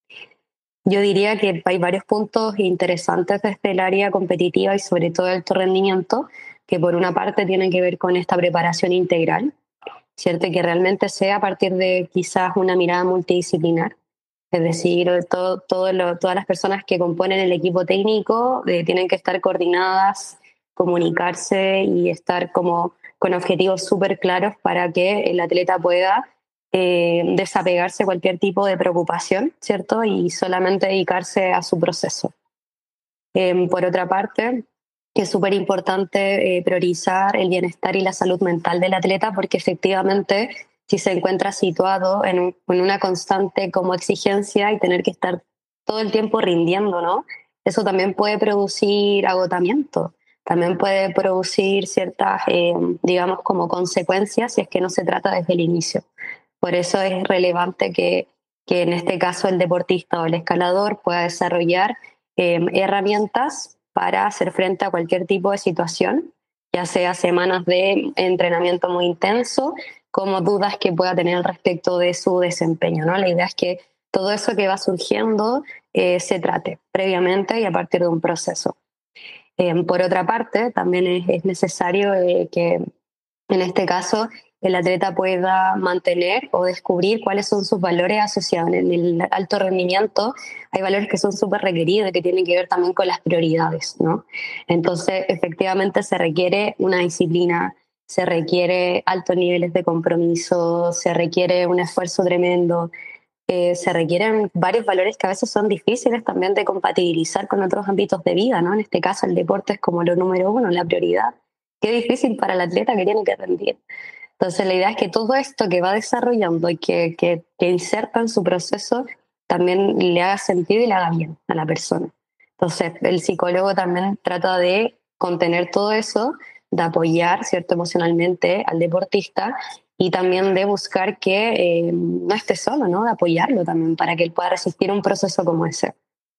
Yo diría que hay varios puntos interesantes desde el área competitiva y sobre todo el alto rendimiento, que por una parte tienen que ver con esta preparación integral, ¿cierto? Y que realmente sea a partir de quizás una mirada multidisciplinar. Es decir, todo, todo lo, todas las personas que componen el equipo técnico eh, tienen que estar coordinadas, comunicarse y estar como con objetivos súper claros para que el atleta pueda eh, desapegarse de cualquier tipo de preocupación, ¿cierto? Y solamente dedicarse a su proceso. Eh, por otra parte, es súper importante eh, priorizar el bienestar y la salud mental del atleta porque efectivamente si se encuentra situado en, un, en una constante como exigencia y tener que estar todo el tiempo rindiendo, ¿no? Eso también puede producir agotamiento, también puede producir ciertas, eh, digamos, como consecuencias si es que no se trata desde el inicio. Por eso es relevante que, que en este caso el deportista o el escalador pueda desarrollar eh, herramientas para hacer frente a cualquier tipo de situación, ya sea semanas de entrenamiento muy intenso, como dudas que pueda tener respecto de su desempeño, ¿no? La idea es que todo eso que va surgiendo eh, se trate previamente y a partir de un proceso. Eh, por otra parte, también es, es necesario eh, que en este caso el atleta pueda mantener o descubrir cuáles son sus valores asociados. En el alto rendimiento hay valores que son súper requeridos, que tienen que ver también con las prioridades, ¿no? Entonces, efectivamente se requiere una disciplina, se requiere altos niveles de compromiso, se requiere un esfuerzo tremendo, eh, se requieren varios valores que a veces son difíciles también de compatibilizar con otros ámbitos de vida, ¿no? En este caso el deporte es como lo número uno, la prioridad. Qué difícil para el atleta que tiene que rendir. Entonces la idea es que todo esto que va desarrollando y que, que, que inserta en su proceso también le haga sentido y le haga bien a la persona. Entonces el psicólogo también trata de contener todo eso, de apoyar, ¿cierto?, emocionalmente al deportista y también de buscar que eh, no esté solo, ¿no?, de apoyarlo también para que él pueda resistir un proceso como ese.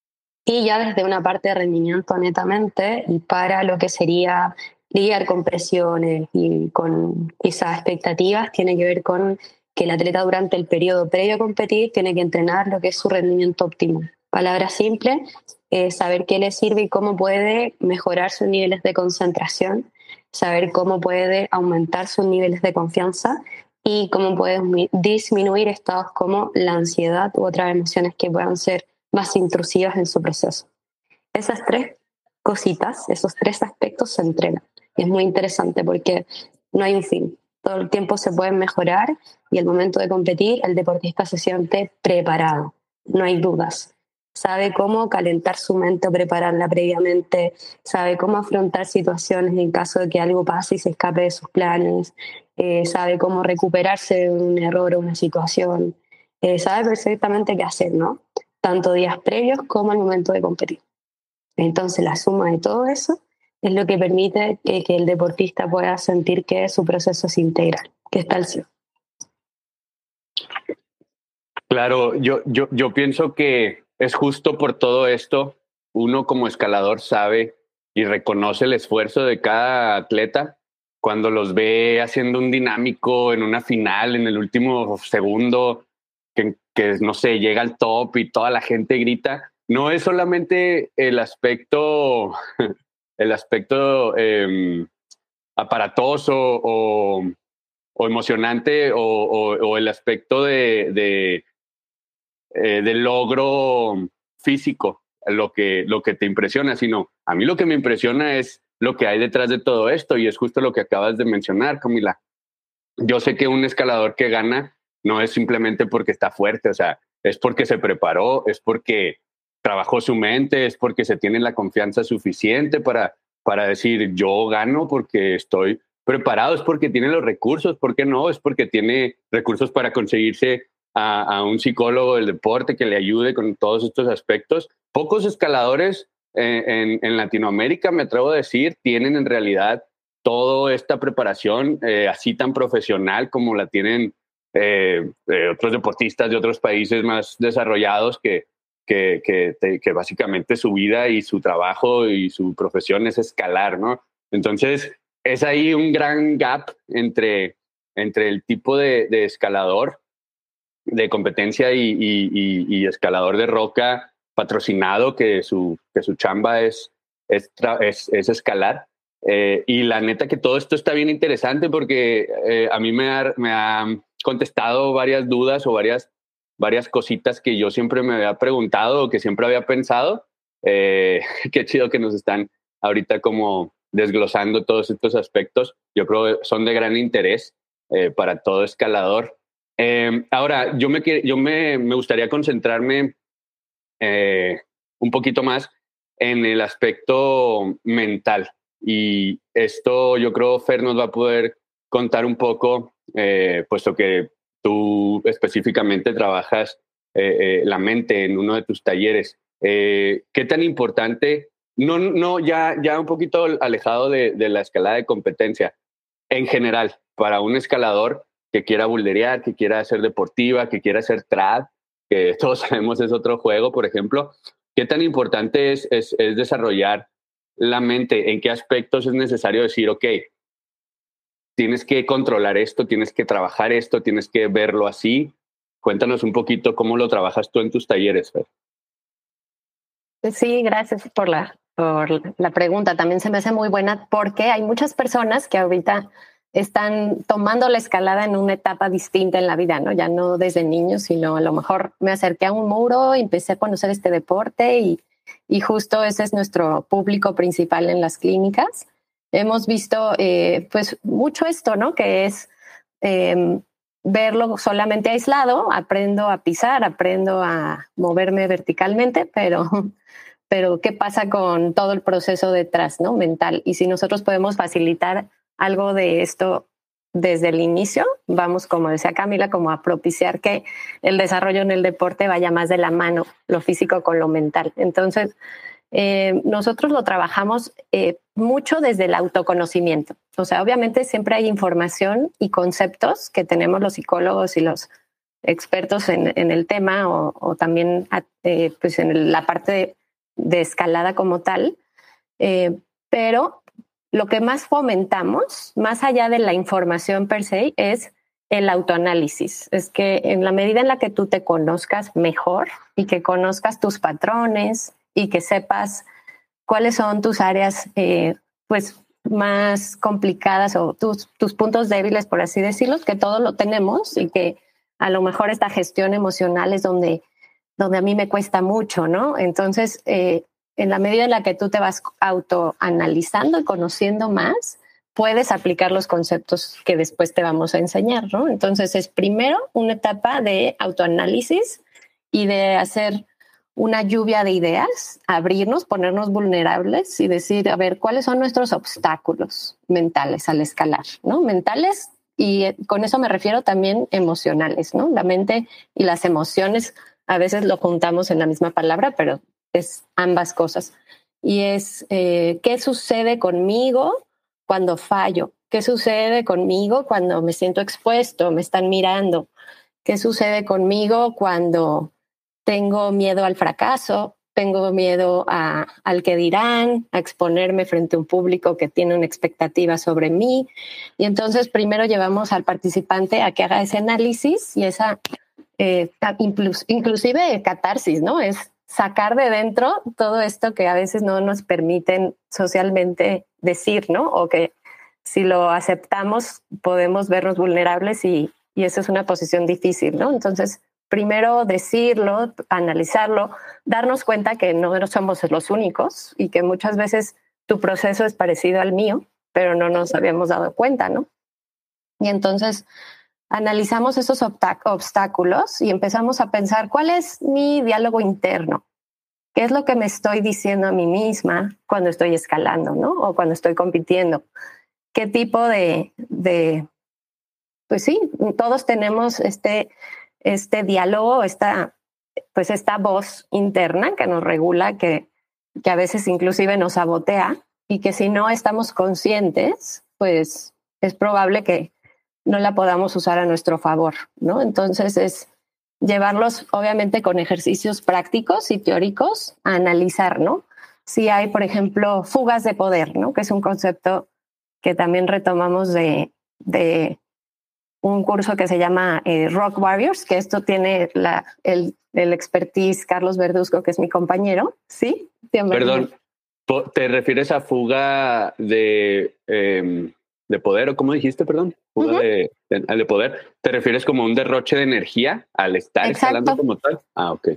Y ya desde una parte de rendimiento netamente y para lo que sería lidiar con presiones y con esas expectativas, tiene que ver con que el atleta durante el periodo previo a competir tiene que entrenar lo que es su rendimiento óptimo. Palabras simples, eh, saber qué le sirve y cómo puede mejorar sus niveles de concentración, saber cómo puede aumentar sus niveles de confianza y cómo puede disminuir estados como la ansiedad u otras emociones que puedan ser más intrusivas en su proceso. Esas tres cositas, esos tres aspectos se entrenan. Y es muy interesante porque no hay un fin. Todo el tiempo se pueden mejorar y al momento de competir el deportista se siente preparado. No hay dudas. Sabe cómo calentar su mente o prepararla previamente. Sabe cómo afrontar situaciones en caso de que algo pase y se escape de sus planes. eh, sabe cómo recuperarse de un error o una situación, eh, sabe perfectamente qué hacer, ¿no? Tanto días previos como al momento de competir. Entonces la suma de todo eso es lo que permite que, que el deportista pueda sentir que su proceso es integral, que está al cien. Claro, yo, yo, yo pienso que es justo por todo esto, uno como escalador sabe y reconoce el esfuerzo de cada atleta cuando los ve haciendo un dinámico en una final, en el último segundo, que, que no sé, llega al top y toda la gente grita. No es solamente el aspecto, el aspecto eh, aparatoso o, o emocionante o, o, o el aspecto de, de Eh, del logro físico, lo que, lo que te impresiona, sino a mí lo que me impresiona es lo que hay detrás de todo esto, y es justo lo que acabas de mencionar, Camila. Yo sé que un escalador que gana no es simplemente porque está fuerte, o sea, es porque se preparó, es porque trabajó su mente, es porque se tiene la confianza suficiente para, para decir yo gano porque estoy preparado, es porque tiene los recursos, ¿por qué no? Es porque tiene recursos para conseguirse A, a un psicólogo del deporte que le ayude con todos estos aspectos. Pocos escaladores eh, en, en Latinoamérica, me atrevo a decir, tienen en realidad toda esta preparación eh, así tan profesional como la tienen eh, eh, otros deportistas de otros países más desarrollados que, que, que, te, que básicamente su vida y su trabajo y su profesión es escalar, ¿no? Entonces es ahí un gran gap entre, entre el tipo de, de escalador de competencia y, y, y, y escalador de roca patrocinado, que su, que su chamba es, es, es, es escalar. Eh, y la neta que todo esto está bien interesante porque eh, a mí me ha, me ha contestado varias dudas o varias, varias cositas que yo siempre me había preguntado o que siempre había pensado. Eh, qué chido que nos están ahorita como desglosando todos estos aspectos. Yo creo que son de gran interés eh, para todo escalador. Eh, ahora, yo, me, yo me, me gustaría concentrarme eh, un poquito más en el aspecto mental. Y esto yo creo Fer nos va a poder contar un poco, eh, puesto que tú específicamente trabajas eh, eh, la mente en uno de tus talleres. Eh, ¿Qué tan importante, no, no ya, ya un poquito alejado de, de la escalada de competencia, en general, para un escalador que quiera boulderear, que quiera hacer deportiva, que quiera hacer trad, que todos sabemos es otro juego, por ejemplo, qué tan importante es, es, es desarrollar la mente? ¿En qué aspectos es necesario decir, ok, tienes que controlar esto, tienes que trabajar esto, tienes que verlo así? Cuéntanos un poquito cómo lo trabajas tú en tus talleres, Fer. Sí, gracias por la, por la pregunta. También se me hace muy buena porque hay muchas personas que ahorita están tomando la escalada en una etapa distinta en la vida, ¿no? Ya no desde niños, sino a lo mejor me acerqué a un muro y empecé a conocer este deporte y, y justo ese es nuestro público principal en las clínicas. Hemos visto eh, pues mucho esto, ¿no? Que es eh, verlo solamente aislado, aprendo a pisar, aprendo a moverme verticalmente, pero, pero ¿qué pasa con todo el proceso detrás, ¿no? Mental. Y si nosotros podemos facilitar algo de esto desde el inicio, vamos, como decía Camila, como a propiciar que el desarrollo en el deporte vaya más de la mano, lo físico con lo mental. Entonces, eh, nosotros lo trabajamos eh, mucho desde el autoconocimiento. O sea, obviamente siempre hay información y conceptos que tenemos los psicólogos y los expertos en, en el tema o, o también eh, pues en la parte de, de escalada como tal, eh, pero lo que más fomentamos, más allá de la información per se, es el autoanálisis. Es que en la medida en la que tú te conozcas mejor y que conozcas tus patrones y que sepas cuáles son tus áreas eh, pues, más complicadas o tus, tus puntos débiles, por así decirlo, que todo lo tenemos y que a lo mejor esta gestión emocional es donde, donde a mí me cuesta mucho, ¿no? Entonces, eh, en la medida en la que tú te vas autoanalizando y conociendo más, puedes aplicar los conceptos que después te vamos a enseñar, ¿no? Entonces es primero una etapa de autoanálisis y de hacer una lluvia de ideas, abrirnos, ponernos vulnerables y decir, a ver, ¿cuáles son nuestros obstáculos mentales al escalar, ¿no? Mentales y con eso me refiero también emocionales, ¿no? La mente y las emociones a veces lo juntamos en la misma palabra, pero es ambas cosas. Y es eh, ¿qué sucede conmigo cuando fallo? ¿Qué sucede conmigo cuando me siento expuesto, me están mirando? ¿Qué sucede conmigo cuando tengo miedo al fracaso? Tengo miedo a, al que dirán, a exponerme frente a un público que tiene una expectativa sobre mí. Y entonces primero llevamos al participante a que haga ese análisis y esa eh, inclus, inclusive catarsis, ¿no? Es sacar de dentro todo esto que a veces no nos permiten socialmente decir, ¿no? O que si lo aceptamos podemos vernos vulnerables y, y eso es una posición difícil, ¿no? Entonces, primero decirlo, analizarlo, darnos cuenta que no somos los únicos y que muchas veces tu proceso es parecido al mío, pero no nos habíamos dado cuenta, ¿no? Y entonces analizamos esos obstáculos y empezamos a pensar cuál es mi diálogo interno, qué es lo que me estoy diciendo a mí misma cuando estoy escalando, ¿no? O cuando estoy compitiendo. ¿Qué tipo de, de pues sí, todos tenemos este, este diálogo, esta, pues esta voz interna que nos regula, que, que a veces inclusive nos sabotea y que si no estamos conscientes, pues es probable que no la podamos usar a nuestro favor, ¿no? Entonces es llevarlos obviamente con ejercicios prácticos y teóricos a analizar, ¿no? Si hay, por ejemplo, fugas de poder, ¿no? Que es un concepto que también retomamos de, de un curso que se llama eh, Rock Warriors, que esto tiene la, el, el expertise Carlos Verduzco, que es mi compañero, ¿sí? Perdón, ¿te refieres a fuga de, eh, de poder o cómo dijiste, perdón? Fuga uh-huh. de, de, de poder. ¿Te refieres como un derroche de energía al estar Exacto. escalando como tal? Ah, ok.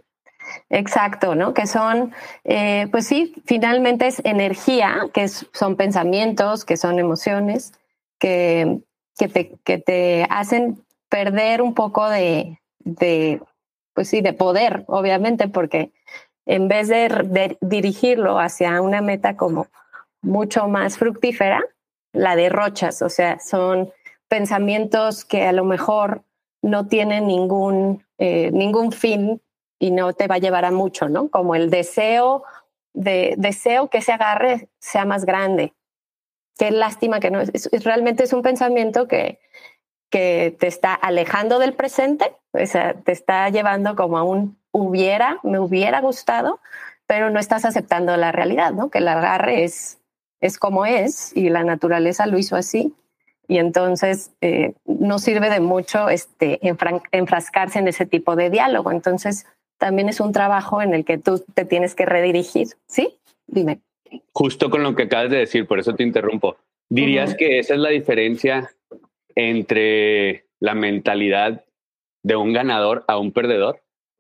Exacto, ¿no? Que son, eh, pues sí, finalmente es energía, que es, son pensamientos, que son emociones, que, que, te, que te hacen perder un poco de, de, pues sí, de poder, obviamente, porque en vez de, de dirigirlo hacia una meta como mucho más fructífera, la derrochas, o sea, son pensamientos que a lo mejor no tienen ningún, eh, ningún fin y no te va a llevar a mucho, ¿no? Como el deseo, de, deseo que ese agarre sea más grande. Qué lástima que no es, es realmente es un pensamiento que, que te está alejando del presente, o sea, te está llevando como a un hubiera, me hubiera gustado, pero no estás aceptando la realidad, ¿no? Que el agarre es, es como es y la naturaleza lo hizo así. Y entonces eh, no sirve de mucho este, enfran- enfrascarse en ese tipo de diálogo. Entonces también es un trabajo en el que tú te tienes que redirigir. ¿Sí? Dime. Justo con lo que acabas de decir, por eso te interrumpo. ¿Dirías uh-huh. que esa es la diferencia entre la mentalidad de un ganador a un perdedor?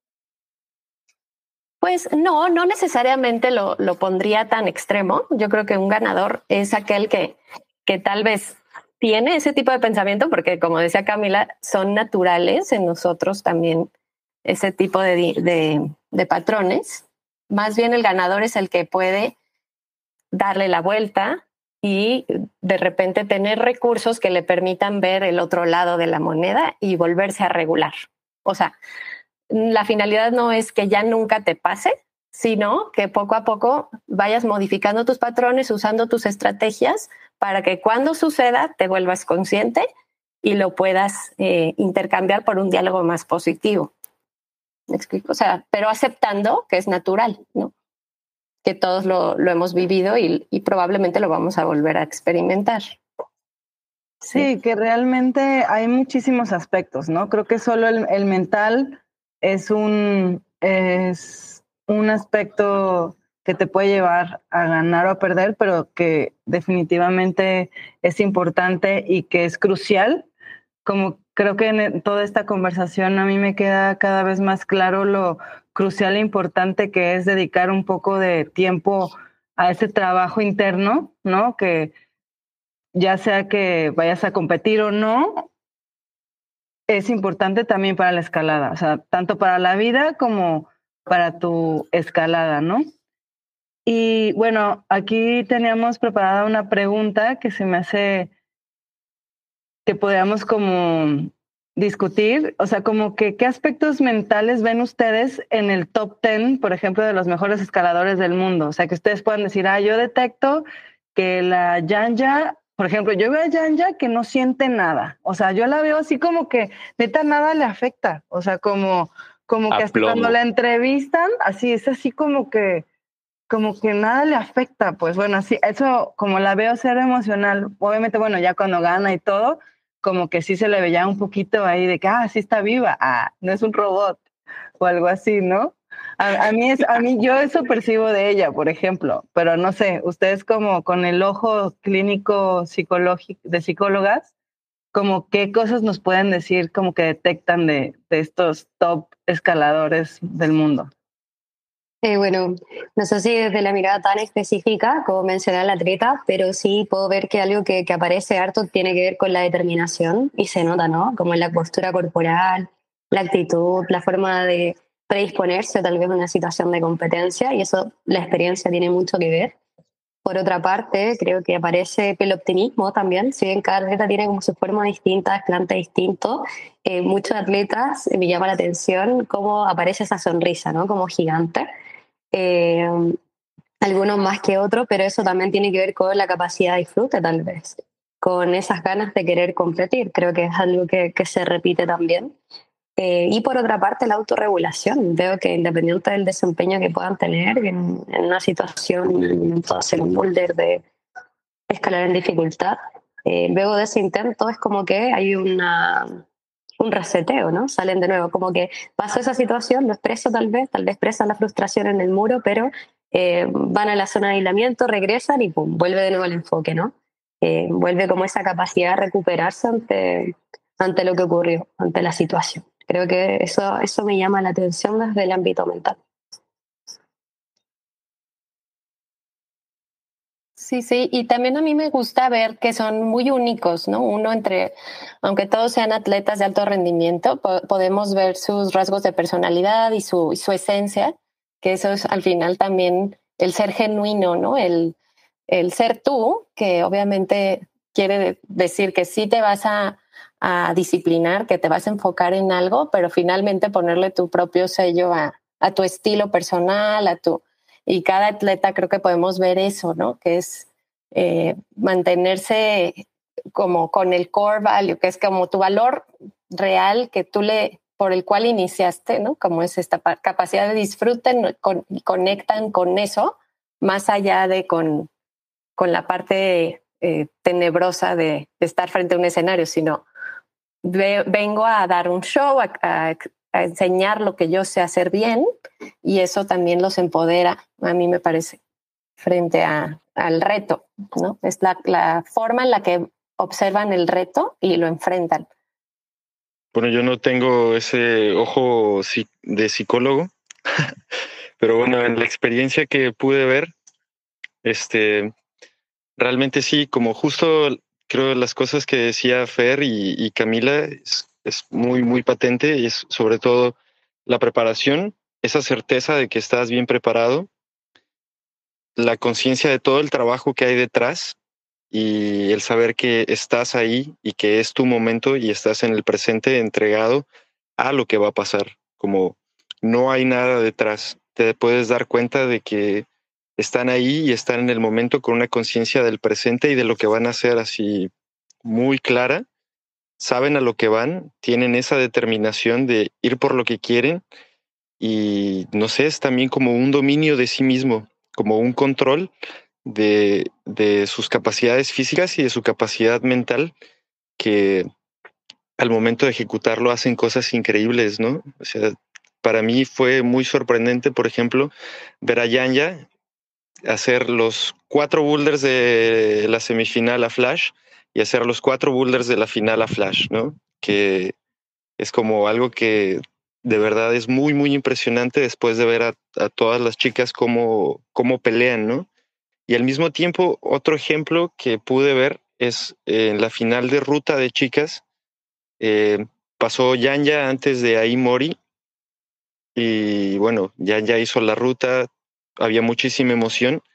Pues no, no necesariamente lo, lo pondría tan extremo. Yo creo que un ganador es aquel que, que tal vez tiene ese tipo de pensamiento, porque como decía Camila, son naturales en nosotros también ese tipo de, de, de patrones. Más bien el ganador es el que puede darle la vuelta y de repente tener recursos que le permitan ver el otro lado de la moneda y volverse a regular. O sea, la finalidad no es que ya nunca te pase, sino que poco a poco vayas modificando tus patrones, usando tus estrategias para que cuando suceda te vuelvas consciente y lo puedas eh, intercambiar por un diálogo más positivo. ¿Me explico? O sea, pero aceptando que es natural, ¿no? Que todos lo, lo hemos vivido y, y probablemente lo vamos a volver a experimentar. Sí, sí, que realmente hay muchísimos aspectos, ¿no? Creo que solo el, el mental es un, es un aspecto que te puede llevar a ganar o a perder, pero que definitivamente es importante y que es crucial. Como creo que en toda esta conversación a mí me queda cada vez más claro lo crucial e importante que es dedicar un poco de tiempo a ese trabajo interno, ¿no? Que ya sea que vayas a competir o no, es importante también para la escalada, o sea, tanto para la vida como para tu escalada, ¿no? Y bueno, aquí teníamos preparada una pregunta que se me hace que podríamos como discutir, o sea, como que qué aspectos mentales ven ustedes en el top ten, por ejemplo, de los mejores escaladores del mundo. O sea, que ustedes puedan decir, ah, yo detecto que la Yanya, por ejemplo, yo veo a Yanya que no siente nada. O sea, yo la veo así como que neta nada le afecta. O sea, como, como que hasta cuando la entrevistan, así es así como que como que nada le afecta, pues bueno, así, eso como la veo ser emocional, obviamente, bueno, ya cuando gana y todo, como que sí se le veía un poquito ahí de que, ah, sí está viva, ah, no es un robot, o algo así, ¿no? A, a mí, es, a mí yo eso percibo de ella, por ejemplo, pero no sé, ustedes como con el ojo clínico psicológico, de psicólogas, como qué cosas nos pueden decir, como que detectan de, de estos top escaladores del mundo. Eh, bueno, no sé si desde la mirada tan específica como mencioné al atleta, pero sí puedo ver que algo que, que aparece harto tiene que ver con la determinación y se nota, ¿no? Como en la postura corporal, la actitud, la forma de predisponerse tal vez a una situación de competencia y eso la experiencia tiene mucho que ver. Por otra parte, creo que aparece el optimismo también, si bien cada atleta tiene como su forma distinta, desplante distinto, eh, muchos atletas, eh, me llama la atención cómo aparece esa sonrisa, ¿no? Como gigante. Eh, algunos más que otros, pero eso también tiene que ver con la capacidad de disfrute tal vez, con esas ganas de querer competir, creo que es algo que, que se repite también. Eh, y por otra parte la autorregulación, veo que independiente del desempeño que puedan tener en, en una situación, en hacer un boulder de escalar en dificultad, eh, luego de ese intento es como que hay una... un reseteo, ¿no? Salen de nuevo, como que pasó esa situación, lo expreso tal vez, tal vez expresan la frustración en el muro, pero eh, van a la zona de aislamiento, regresan y pum, vuelve de nuevo el enfoque, ¿no? Eh, vuelve como esa capacidad de recuperarse ante, ante lo que ocurrió, ante la situación. Creo que eso, eso me llama la atención desde el ámbito mental. Sí, sí, y también a mí me gusta ver que son muy únicos, ¿no? Uno entre, aunque todos sean atletas de alto rendimiento, po podemos ver sus rasgos de personalidad y su, y su esencia, que eso es al final también el ser genuino, ¿no? El, el ser tú, que obviamente quiere decir que sí te vas a, a disciplinar, que te vas a enfocar en algo, pero finalmente ponerle tu propio sello a, a tu estilo personal, a tu... Y cada atleta creo que podemos ver eso, ¿no? Que es eh, mantenerse como con el core value, que es como tu valor real que tú le, por el cual iniciaste, ¿no? Como es esta capacidad de disfruten con, y conectan con eso, más allá de con, con la parte eh, tenebrosa de, de estar frente a un escenario, sino ve, vengo a dar un show, a, a a enseñar lo que yo sé hacer bien y eso también los empodera, a mí me parece, frente a, al reto, ¿no? Es la, la forma en la que observan el reto y lo enfrentan. Bueno, yo no tengo ese ojo de psicólogo, pero bueno, en la experiencia que pude ver, este, realmente sí, como justo creo las cosas que decía Fer y, y Camila es, es muy, muy patente y es sobre todo la preparación, esa certeza de que estás bien preparado, la conciencia de todo el trabajo que hay detrás y el saber que estás ahí y que es tu momento y estás en el presente entregado a lo que va a pasar. Como no hay nada detrás, te puedes dar cuenta de que están ahí y están en el momento con una conciencia del presente y de lo que van a hacer así muy clara. Saben a lo que van, tienen esa determinación de ir por lo que quieren y no sé, es también como un dominio de sí mismo, como un control de, de sus capacidades físicas y de su capacidad mental que al momento de ejecutarlo hacen cosas increíbles, ¿no? O sea, para mí fue muy sorprendente, por ejemplo, ver a Yanya hacer los cuatro boulders de la semifinal a Flash y hacer los cuatro boulders de la final a Flash, ¿no? Que es como algo que de verdad es muy, muy impresionante después de ver a, a todas las chicas cómo, cómo pelean, ¿no? Y al mismo tiempo, otro ejemplo que pude ver es eh, en la final de ruta de chicas, eh, pasó Yanya antes de Ai Mori y bueno, Yanya hizo la ruta, había muchísima emoción,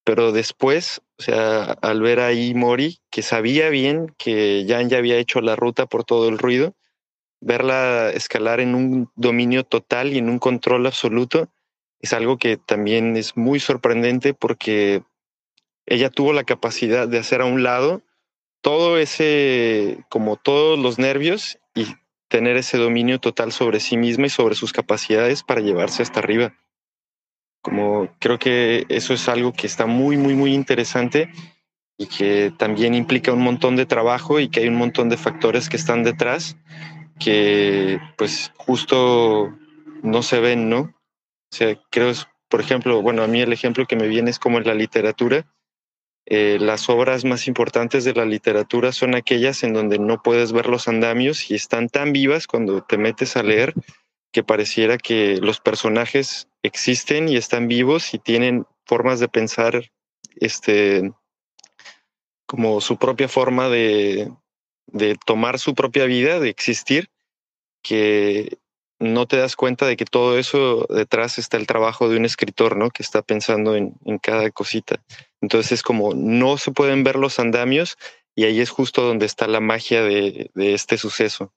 pero después, o sea, al ver ahí Mori, que sabía bien que Jan ya había hecho la ruta por todo el ruido, verla escalar en un dominio total y en un control absoluto es algo que también es muy sorprendente, porque ella tuvo la capacidad de hacer a un lado todo ese, como todos los nervios, y tener ese dominio total sobre sí misma y sobre sus capacidades para llevarse hasta arriba. Como creo que eso es algo que está muy, muy, muy interesante y que también implica un montón de trabajo, y que hay un montón de factores que están detrás que pues justo no se ven, ¿no? O sea, creo, por ejemplo, bueno, a mí el ejemplo que me viene es como en la literatura. Eh, las obras más importantes de la literatura son aquellas en donde no puedes ver los andamios y están tan vivas cuando te metes a leer que pareciera que los personajes existen y están vivos y tienen formas de pensar, este, como su propia forma de, de tomar su propia vida, de existir, que no te das cuenta de que todo eso detrás está el trabajo de un escritor, ¿no? Que está pensando en, en cada cosita. Entonces es como no se pueden ver los andamios, y ahí es justo donde está la magia de, de este suceso.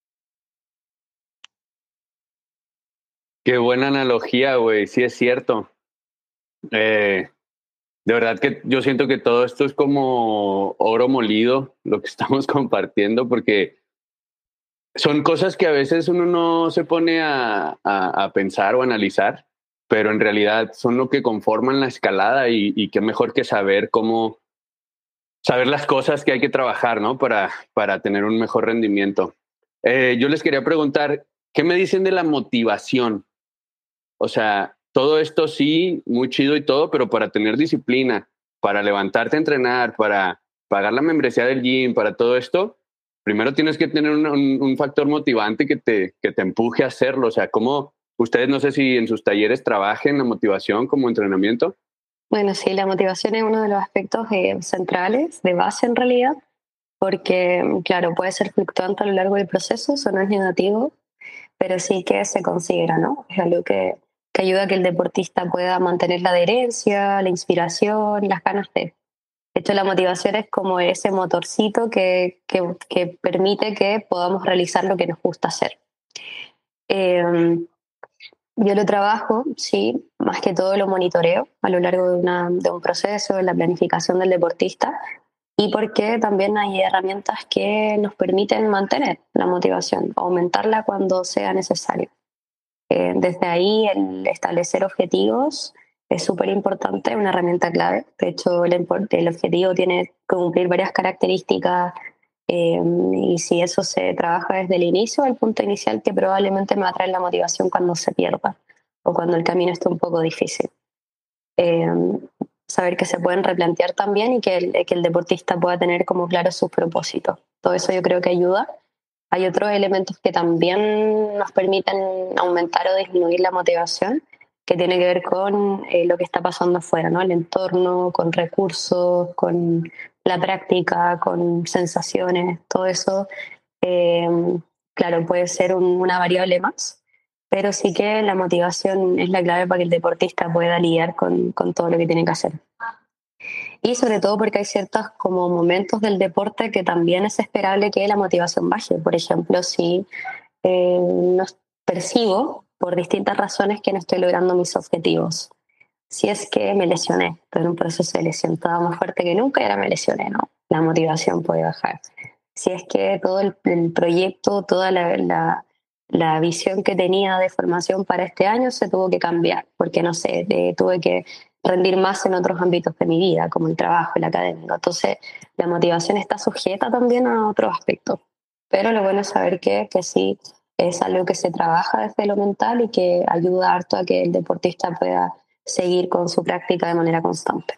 Qué buena analogía, güey. Sí, es cierto. Eh, de verdad que yo siento que todo esto es como oro molido, lo que estamos compartiendo, porque son cosas que a veces uno no se pone a, a, a pensar o analizar, pero en realidad son lo que conforman la escalada, y, y qué mejor que saber cómo, saber las cosas que hay que trabajar, ¿no? Para, para tener un mejor rendimiento. Eh, yo les quería preguntar, ¿qué me dicen de la motivación? O sea, todo esto sí, muy chido y todo, pero para tener disciplina, para levantarte a entrenar, para pagar la membresía del gym, para todo esto, primero tienes que tener un, un, un factor motivante que te, que te empuje a hacerlo. O sea, ¿cómo ustedes, no sé si en sus talleres trabajen la motivación como entrenamiento? Bueno, sí, la motivación es uno de los aspectos eh, centrales, de base en realidad, porque, claro, puede ser fluctuante a lo largo del proceso, eso no es negativo, pero sí que se considera, ¿no? Es algo que, que ayuda a que el deportista pueda mantener la adherencia, la inspiración, las ganas de... De hecho, la motivación es como ese motorcito que, que, que permite que podamos realizar lo que nos gusta hacer. Eh, yo lo trabajo, sí, más que todo lo monitoreo a lo largo de, una, de un proceso, de la planificación del deportista, y porque también hay herramientas que nos permiten mantener la motivación, aumentarla cuando sea necesario. Eh, desde ahí, el establecer objetivos es súper importante, una herramienta clave. De hecho, el, el objetivo tiene que cumplir varias características, eh, y si eso se trabaja desde el inicio, el punto inicial, que probablemente me va a traer la motivación cuando se pierda o cuando el camino esté un poco difícil. Eh, saber que se pueden replantear también, y que el, que el deportista pueda tener como claro sus propósitos. Todo eso yo creo que ayuda. Hay otros elementos que también nos permiten aumentar o disminuir la motivación, que tiene que ver con eh, lo que está pasando afuera, ¿no? El entorno, con recursos, con la práctica, con sensaciones, todo eso, eh, claro, puede ser un, una variable más, pero sí que la motivación es la clave para que el deportista pueda lidiar con, con todo lo que tiene que hacer. Y sobre todo porque hay ciertos como momentos del deporte que también es esperable que la motivación baje. Por ejemplo, si eh, no percibo por distintas razones que no estoy logrando mis objetivos. Si es que me lesioné, estoy en un proceso de lesión, estaba más fuerte que nunca y ahora me lesioné, ¿no? La motivación puede bajar. Si es que todo el, el proyecto, toda la, la, la visión que tenía de formación para este año se tuvo que cambiar, porque no sé, de, tuve que rendir más en otros ámbitos de mi vida, como el trabajo, el académico. Entonces, la motivación está sujeta también a otros aspectos. Pero lo bueno es saber que, que sí es algo que se trabaja desde lo mental y que ayuda harto a que el deportista pueda seguir con su práctica de manera constante.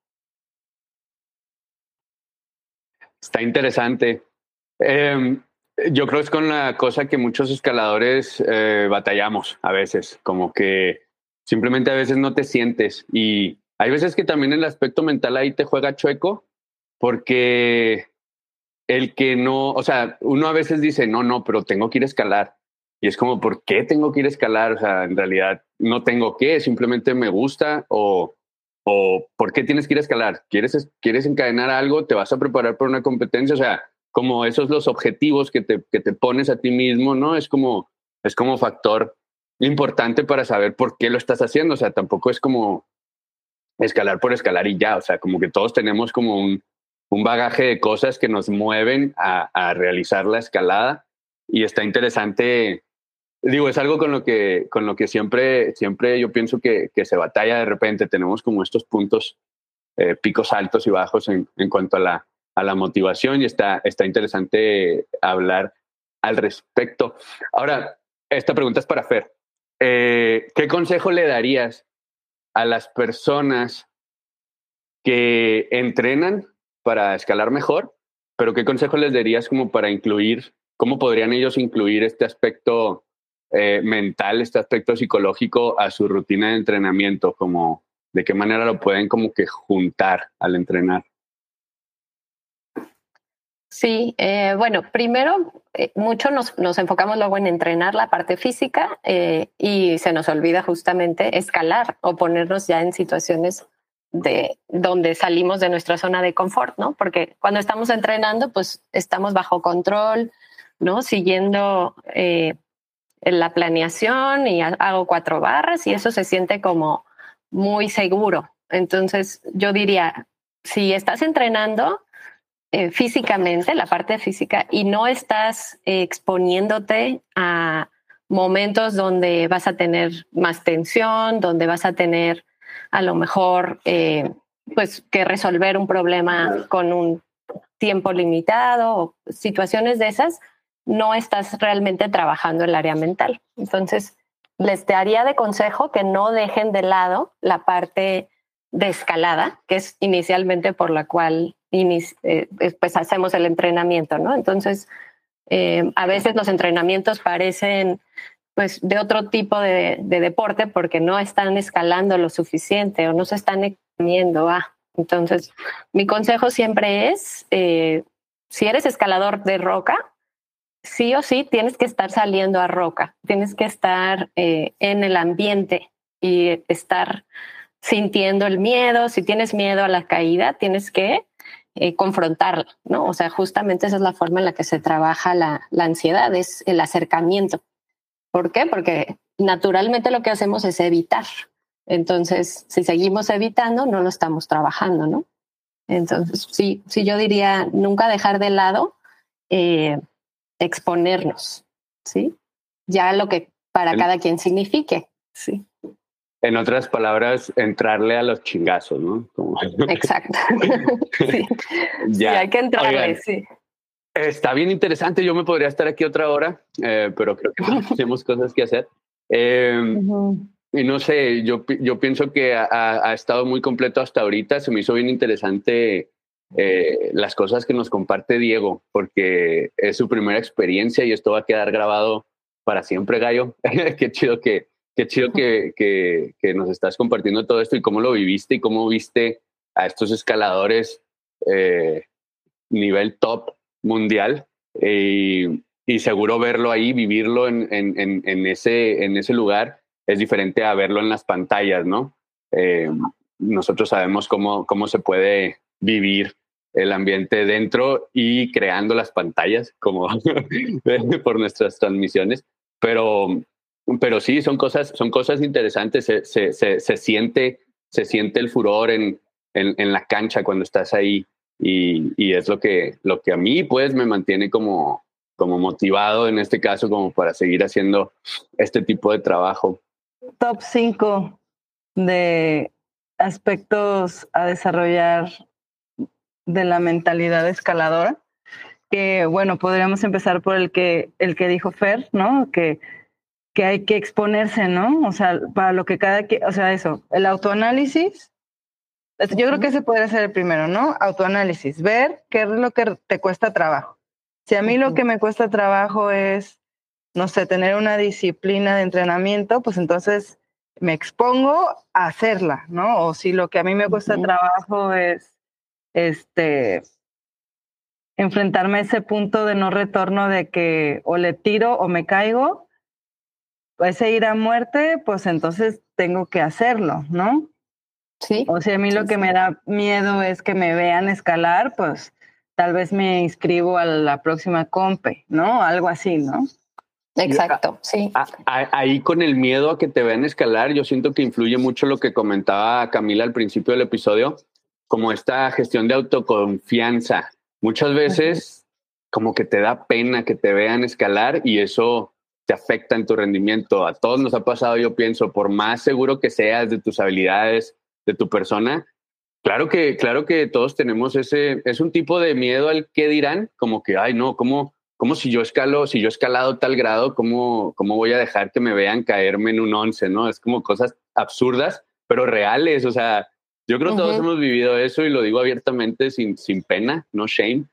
Está interesante. Eh, yo creo que es con la cosa que muchos escaladores eh, batallamos a veces, como que simplemente a veces no te sientes, y hay veces que también el aspecto mental ahí te juega chueco, porque el que no, o sea, uno a veces dice, no, no, pero tengo que ir a escalar. Y es como, ¿por qué tengo que ir a escalar? O sea, en realidad no tengo que, simplemente me gusta, o, o ¿por qué tienes que ir a escalar? ¿Quieres, quieres encadenar algo? ¿Te vas a preparar para una competencia? O sea, como esos los objetivos que te, que te pones a ti mismo, ¿no? Es como, es como factor importante para saber por qué lo estás haciendo. O sea, tampoco es como escalar por escalar y ya. O sea, como que todos tenemos como un, un bagaje de cosas que nos mueven a, a realizar la escalada, y está interesante. Digo, es algo con lo que, con lo que siempre, siempre yo pienso que, que se batalla de repente. Tenemos como estos puntos, eh, picos altos y bajos en, en cuanto a la, a la motivación, y está, está interesante hablar al respecto. Ahora, esta pregunta es para Fer. Eh, ¿Qué consejo le darías a las personas que entrenan para escalar mejor, pero qué consejo les darías como para incluir, cómo podrían ellos incluir este aspecto eh, mental, este aspecto psicológico a su rutina de entrenamiento? Como, ¿de qué manera lo pueden como que juntar al entrenar? Sí, eh, bueno, primero, eh, mucho nos, nos enfocamos luego en entrenar la parte física eh, y se nos olvida justamente escalar o ponernos ya en situaciones de donde salimos de nuestra zona de confort, ¿no? Porque cuando estamos entrenando, pues estamos bajo control, ¿no? Siguiendo eh, la planeación, y hago cuatro barras y eso se siente como muy seguro. Entonces, yo diría, si estás entrenando eh, físicamente, la parte física, y no estás eh, exponiéndote a momentos donde vas a tener más tensión, donde vas a tener a lo mejor eh, pues que resolver un problema con un tiempo limitado o situaciones de esas, no estás realmente trabajando el área mental. Entonces, les daría de consejo que no dejen de lado la parte de escalada, que es inicialmente por la cual inici- eh, pues hacemos el entrenamiento, ¿no? Entonces, eh, a veces los entrenamientos parecen pues de otro tipo de, de deporte porque no están escalando lo suficiente o no se están exponiendo a. Entonces, mi consejo siempre es, eh, si eres escalador de roca, sí o sí tienes que estar saliendo a roca, tienes que estar eh, en el ambiente y estar sintiendo el miedo. Si tienes miedo a la caída, tienes que eh, confrontarla, ¿no? O sea, justamente esa es la forma en la que se trabaja la, la ansiedad, es el acercamiento. ¿Por qué? Porque naturalmente lo que hacemos es evitar. Entonces, si seguimos evitando, no lo estamos trabajando, ¿no? Entonces, sí, sí yo diría nunca dejar de lado eh, exponernos, ¿sí? Ya lo que para en, cada quien signifique, ¿sí? En otras palabras, entrarle a los chingazos, ¿no? Como... Exacto. Sí. Ya. Sí, hay que entrarle, Oigan, sí. Está bien interesante. Yo me podría estar aquí otra hora, eh, pero creo que tenemos cosas que hacer. Eh, uh-huh. Y no sé, yo, yo pienso que ha, ha estado muy completo hasta ahorita. Se me hizo bien interesante eh, las cosas que nos comparte Diego, porque es su primera experiencia y esto va a quedar grabado para siempre, Gallo. Qué chido que, qué chido que, que, que nos estás compartiendo todo esto y cómo lo viviste y cómo viste a estos escaladores eh, nivel top mundial, eh, y seguro verlo ahí, vivirlo en, en, en, en, ese, en ese lugar es diferente a verlo en las pantallas, ¿no? Eh, nosotros sabemos cómo, cómo se puede vivir el ambiente dentro y creando las pantallas como por nuestras transmisiones, pero, pero sí, son cosas, son cosas interesantes. Se, se, se, se, siente, se siente el furor en, en, en la cancha cuando estás ahí. Y, y es lo que, lo que a mí pues me mantiene como, como motivado en este caso, como para seguir haciendo este tipo de trabajo. Top cinco de aspectos a desarrollar de la mentalidad escaladora, que bueno, podríamos empezar por el que, el que dijo Fer, ¿no? Que, que hay que exponerse, ¿no? O sea, para lo que cada, o sea, eso, el autoanálisis. Yo creo que ese podría ser el primero, ¿no? Autoanálisis, ver qué es lo que te cuesta trabajo. Si a mí lo que me cuesta trabajo es, no sé, tener una disciplina de entrenamiento, pues entonces me expongo a hacerla, ¿no? O si lo que a mí me cuesta uh-huh. trabajo es este, enfrentarme a ese punto de no retorno de que o le tiro o me caigo, ese ir a muerte, pues entonces tengo que hacerlo, ¿no? Sí. O sea, a mí lo que me da miedo es que me vean escalar, pues tal vez me inscribo a la próxima compe, ¿no? Algo así, ¿no? Exacto, sí. Ahí con el miedo a que te vean escalar, yo siento que influye mucho lo que comentaba Camila al principio del episodio, como esta gestión de autoconfianza. Muchas veces uh-huh. como que te da pena que te vean escalar y eso te afecta en tu rendimiento. A todos nos ha pasado, yo pienso, por más seguro que seas de tus habilidades, de tu persona, claro que, claro que todos tenemos ese, es un tipo de miedo al qué dirán, como que, ay no, ¿cómo? ¿Cómo si yo escalo, si yo he escalado tal grado, cómo, cómo voy a dejar que me vean caerme en un once, ¿no? Es como cosas absurdas, pero reales. O sea, yo creo que uh-huh. todos hemos vivido eso y lo digo abiertamente, sin, sin pena, no shame.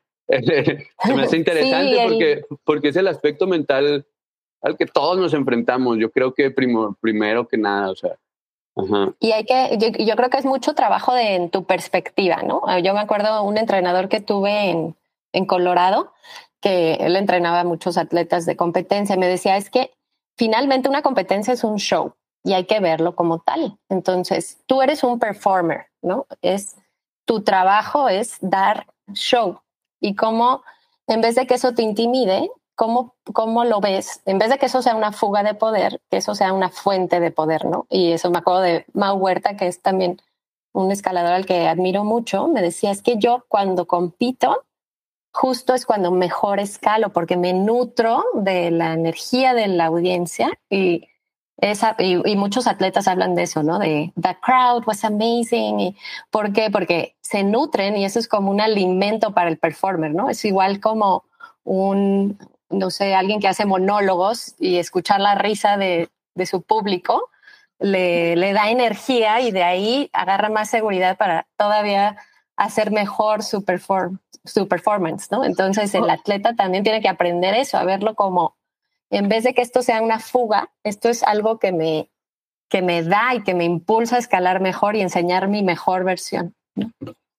Se me hace interesante sí, el... porque, porque es el aspecto mental al que todos nos enfrentamos. Yo creo que primo, primero que nada, o sea. Uh-huh. Y hay que, yo, yo creo que es mucho trabajo de en tu perspectiva, ¿no? Yo me acuerdo de un entrenador que tuve en, en Colorado, que él entrenaba a muchos atletas de competencia, y me decía, es que finalmente una competencia es un show y hay que verlo como tal. Entonces, tú eres un performer, ¿no? Es, tu trabajo es dar show. Y cómo, en vez de que eso te intimide, ¿cómo, cómo lo ves? En vez de que eso sea una fuga de poder, que eso sea una fuente de poder, ¿no? Y eso me acuerdo de Mau Huerta, que es también un escalador al que admiro mucho, me decía, es que yo cuando compito, justo es cuando mejor escalo porque me nutro de la energía de la audiencia y, esa, y, y muchos atletas hablan de eso, ¿no? De the crowd was amazing. Y, ¿por qué? Porque se nutren y eso es como un alimento para el performer, ¿no? Es igual como un, no sé, alguien que hace monólogos y escuchar la risa de, de su público le, le da energía y de ahí agarra más seguridad para todavía hacer mejor su, perform, su performance, ¿no? Entonces el atleta también tiene que aprender eso, a verlo como, en vez de que esto sea una fuga, esto es algo que me, que me da y que me impulsa a escalar mejor y enseñar mi mejor versión, ¿no?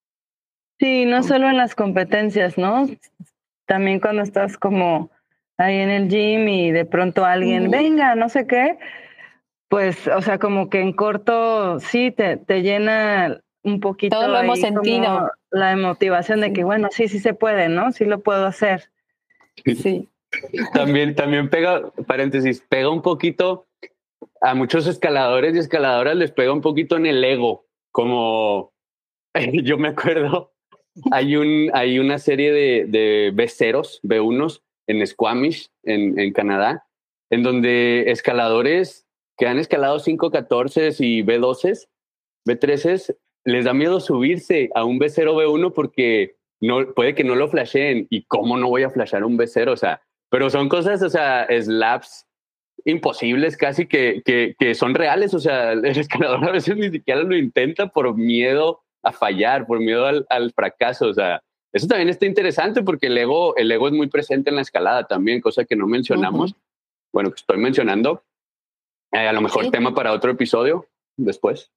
Sí, no solo en las competencias, ¿no? También cuando estás como ahí en el gym y de pronto alguien, uh-huh. venga, no sé qué, pues, o sea, como que en corto sí te, te llena un poquito. Todo lo hemos sentido. La motivación sí. de que, bueno, sí, sí se puede, ¿no? Sí lo puedo hacer. Sí. También, también pega, paréntesis, pega un poquito a muchos escaladores y escaladoras, les pega un poquito en el ego. Como yo me acuerdo, hay, un, hay una serie de, de B ceros, B unos en Squamish, en, en Canadá, en donde escaladores que han escalado cinco catorce y B doce, B trece, les da miedo subirse a un B cero, B uno porque no, puede que no lo flasheen. ¿Y cómo no voy a flashear un B cero? O sea, pero son cosas, o sea, slaps imposibles casi que, que, que son reales. O sea, el escalador a veces ni siquiera lo intenta por miedo a fallar, por miedo al, al fracaso. O sea, eso también está interesante porque el ego, el ego es muy presente en la escalada también, cosa que no mencionamos. Uh-huh. Bueno, que estoy mencionando. Eh, a lo mejor sí. Tema para otro episodio después.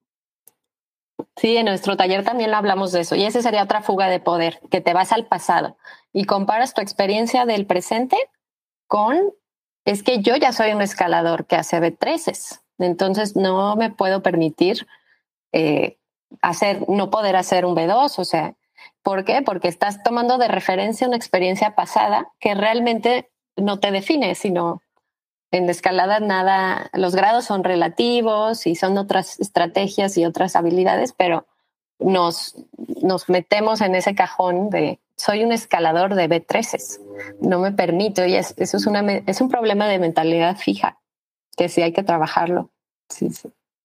Sí, en nuestro taller también lo hablamos de eso. Y esa sería otra fuga de poder, que te vas al pasado y comparas tu experiencia del presente con, es que yo ya soy un escalador que hace B trece, entonces no me puedo permitir eh, hacer, no poder hacer un B dos. O sea, ¿por qué? Porque estás tomando de referencia una experiencia pasada que realmente no te define, sino en la escalada nada, los grados son relativos y son otras estrategias y otras habilidades, pero nos, nos metemos en ese cajón de soy un escalador de B trece, no me permito, y es, eso es, una, es un problema de mentalidad fija, que sí hay que trabajarlo. Sí, sí.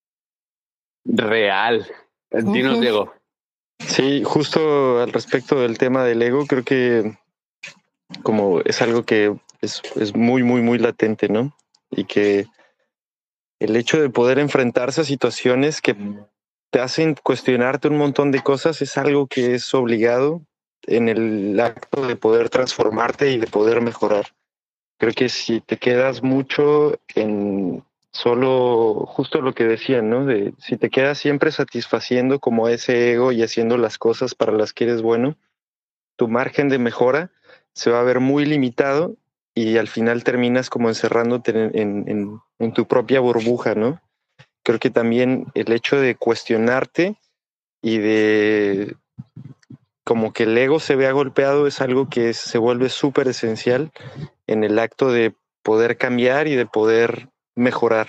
Real. Dinos, Diego. Sí, justo al respecto del tema del ego, creo que como es algo que es, es muy, muy, muy latente, ¿no? Y que el hecho de poder enfrentarse a situaciones que te hacen cuestionarte un montón de cosas es algo que es obligado en el acto de poder transformarte y de poder mejorar. Creo que si te quedas mucho en solo justo lo que decían, ¿no? De si te quedas siempre satisfaciendo como ese ego y haciendo las cosas para las que eres bueno, tu margen de mejora se va a ver muy limitado y al final terminas como encerrándote en, en, en, en tu propia burbuja, ¿no? creo que también el hecho de cuestionarte y de como que el ego se vea golpeado es algo que es, se vuelve súper esencial en el acto de poder cambiar y de poder mejorar.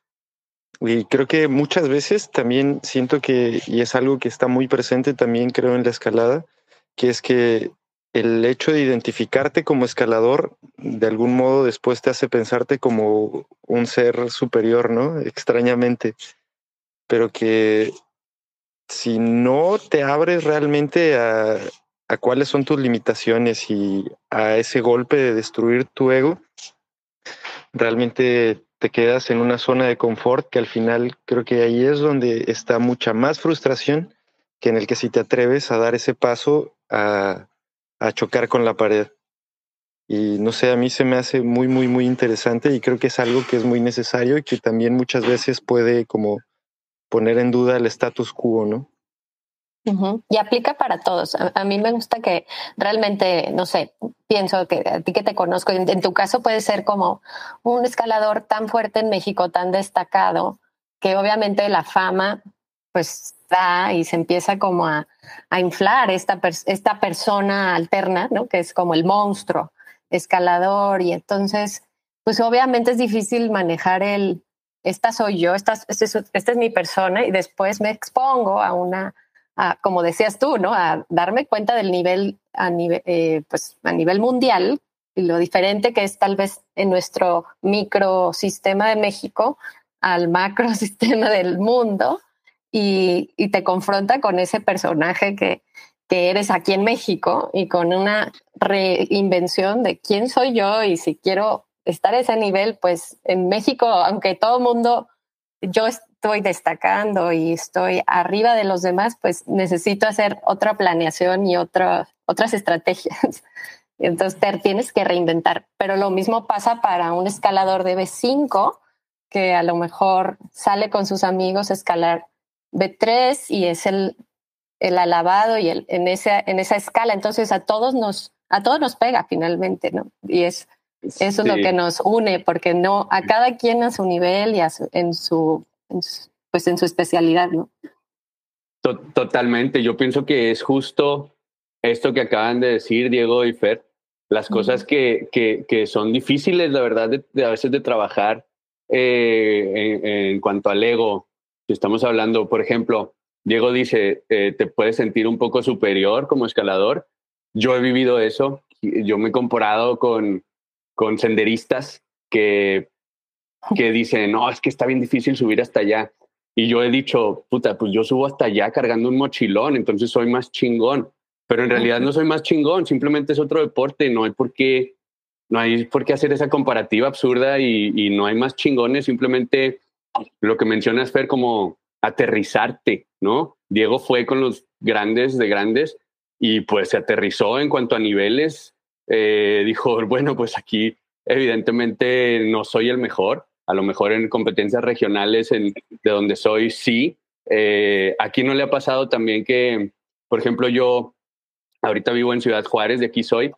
Y creo que muchas veces también siento que, y es algo que está muy presente también creo en la escalada, que es que el hecho de identificarte como escalador de algún modo después te hace pensarte como un ser superior, ¿no? Extrañamente. Pero que si no te abres realmente a, a cuáles son tus limitaciones y a ese golpe de destruir tu ego, realmente te quedas en una zona de confort que al final creo que ahí es donde está mucha más frustración que en el que si te atreves a dar ese paso a, a chocar con la pared. Y no sé, a mí se me hace muy, muy, muy interesante y creo que es algo que es muy necesario y que también muchas veces puede como poner en duda el status quo, ¿no? Uh-huh. Y aplica para todos. A, a mí me gusta que realmente, no sé, pienso que a ti que te conozco, en, en tu caso puede ser como un escalador tan fuerte en México, tan destacado, que obviamente la fama pues da y se empieza como a, a inflar esta, pers- esta persona alterna, ¿no? Que es como el monstruo escalador, y entonces pues obviamente es difícil manejar el, esta soy yo, esta, esta, es, esta es mi persona, y después me expongo a una A, como decías tú, ¿no? A darme cuenta del nivel a nivel, eh, pues a nivel mundial y lo diferente que es tal vez en nuestro microsistema de México al macrosistema del mundo, y, y te confronta con ese personaje que, que eres aquí en México y con una reinvención de quién soy yo, y si quiero estar a ese nivel, pues en México, aunque todo el mundo, yo estoy destacando y estoy arriba de los demás, pues necesito hacer otra planeación y otra, otras estrategias. Entonces te tienes que reinventar. Pero lo mismo pasa para un escalador de B cinco, que a lo mejor sale con sus amigos a escalar B tres y es el, el alabado y el, en, esa, en esa escala. Entonces a todos nos, a todos nos pega finalmente, ¿no? Y es, eso sí. Es lo que nos une, porque no, a cada quien a su nivel y a su, en su... pues en su especialidad, ¿no? Totalmente. Yo pienso que es justo esto que acaban de decir Diego y Fer, las uh-huh. cosas que, que, que son difíciles, la verdad, de, de a veces de trabajar eh, en, en cuanto al ego. Si estamos hablando, por ejemplo, Diego dice, eh, te puedes sentir un poco superior como escalador. Yo he vivido eso. Yo me he comparado con, con senderistas que que dicen, no, es que está bien difícil subir hasta allá. Y yo he dicho, puta, pues yo subo hasta allá cargando un mochilón, entonces soy más chingón. Pero en realidad no soy más chingón, simplemente es otro deporte. No hay por qué, no hay por qué hacer esa comparativa absurda y, y no hay más chingones. Simplemente lo que mencionas, Fer, como aterrizarte, ¿no? Diego fue con los grandes de grandes y pues se aterrizó en cuanto a niveles. Eh, dijo, bueno, pues aquí evidentemente no soy el mejor. A lo mejor en competencias regionales en, de donde soy, sí. Eh, aquí no le ha pasado también que, por ejemplo, yo ahorita vivo en Ciudad Juárez, de aquí soy,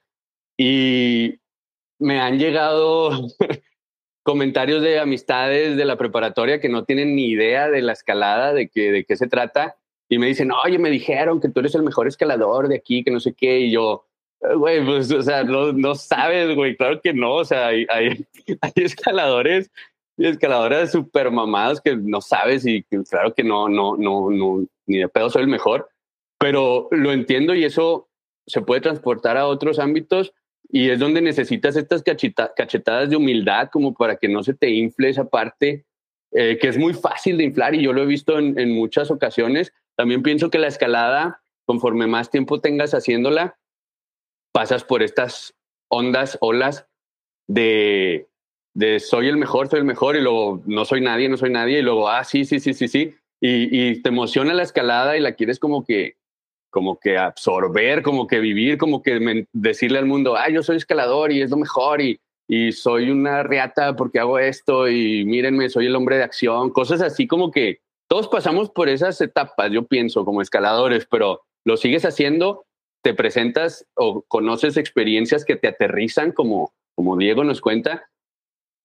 y me han llegado comentarios de amistades de la preparatoria que no tienen ni idea de la escalada, de, que, de qué se trata, y me dicen, oye, me dijeron que tú eres el mejor escalador de aquí, que no sé qué, y yo, güey, pues, o sea, no, no sabes, güey, claro que no, o sea, hay, hay, hay escaladores y escaladoras súper mamadas que no sabes y que, claro que no, no, no, no, ni de pedo soy el mejor, pero lo entiendo y eso se puede transportar a otros ámbitos y es donde necesitas estas cacheta, cachetadas de humildad como para que no se te infle esa parte eh, que es muy fácil de inflar y yo lo he visto en, en muchas ocasiones. También pienso que la escalada, conforme más tiempo tengas haciéndola, pasas por estas ondas, olas de... de soy el mejor, soy el mejor, y luego no soy nadie, no soy nadie, y luego, ah, sí, sí, sí, sí, sí, y, y te emociona la escalada y la quieres como que, como que absorber, como que vivir, como que me, decirle al mundo, ah, yo soy escalador y es lo mejor, y, y soy una riata porque hago esto, y mírenme, soy el hombre de acción, cosas así como que todos pasamos por esas etapas, yo pienso, como escaladores, pero lo sigues haciendo, te presentas o conoces experiencias que te aterrizan, como, como Diego nos cuenta,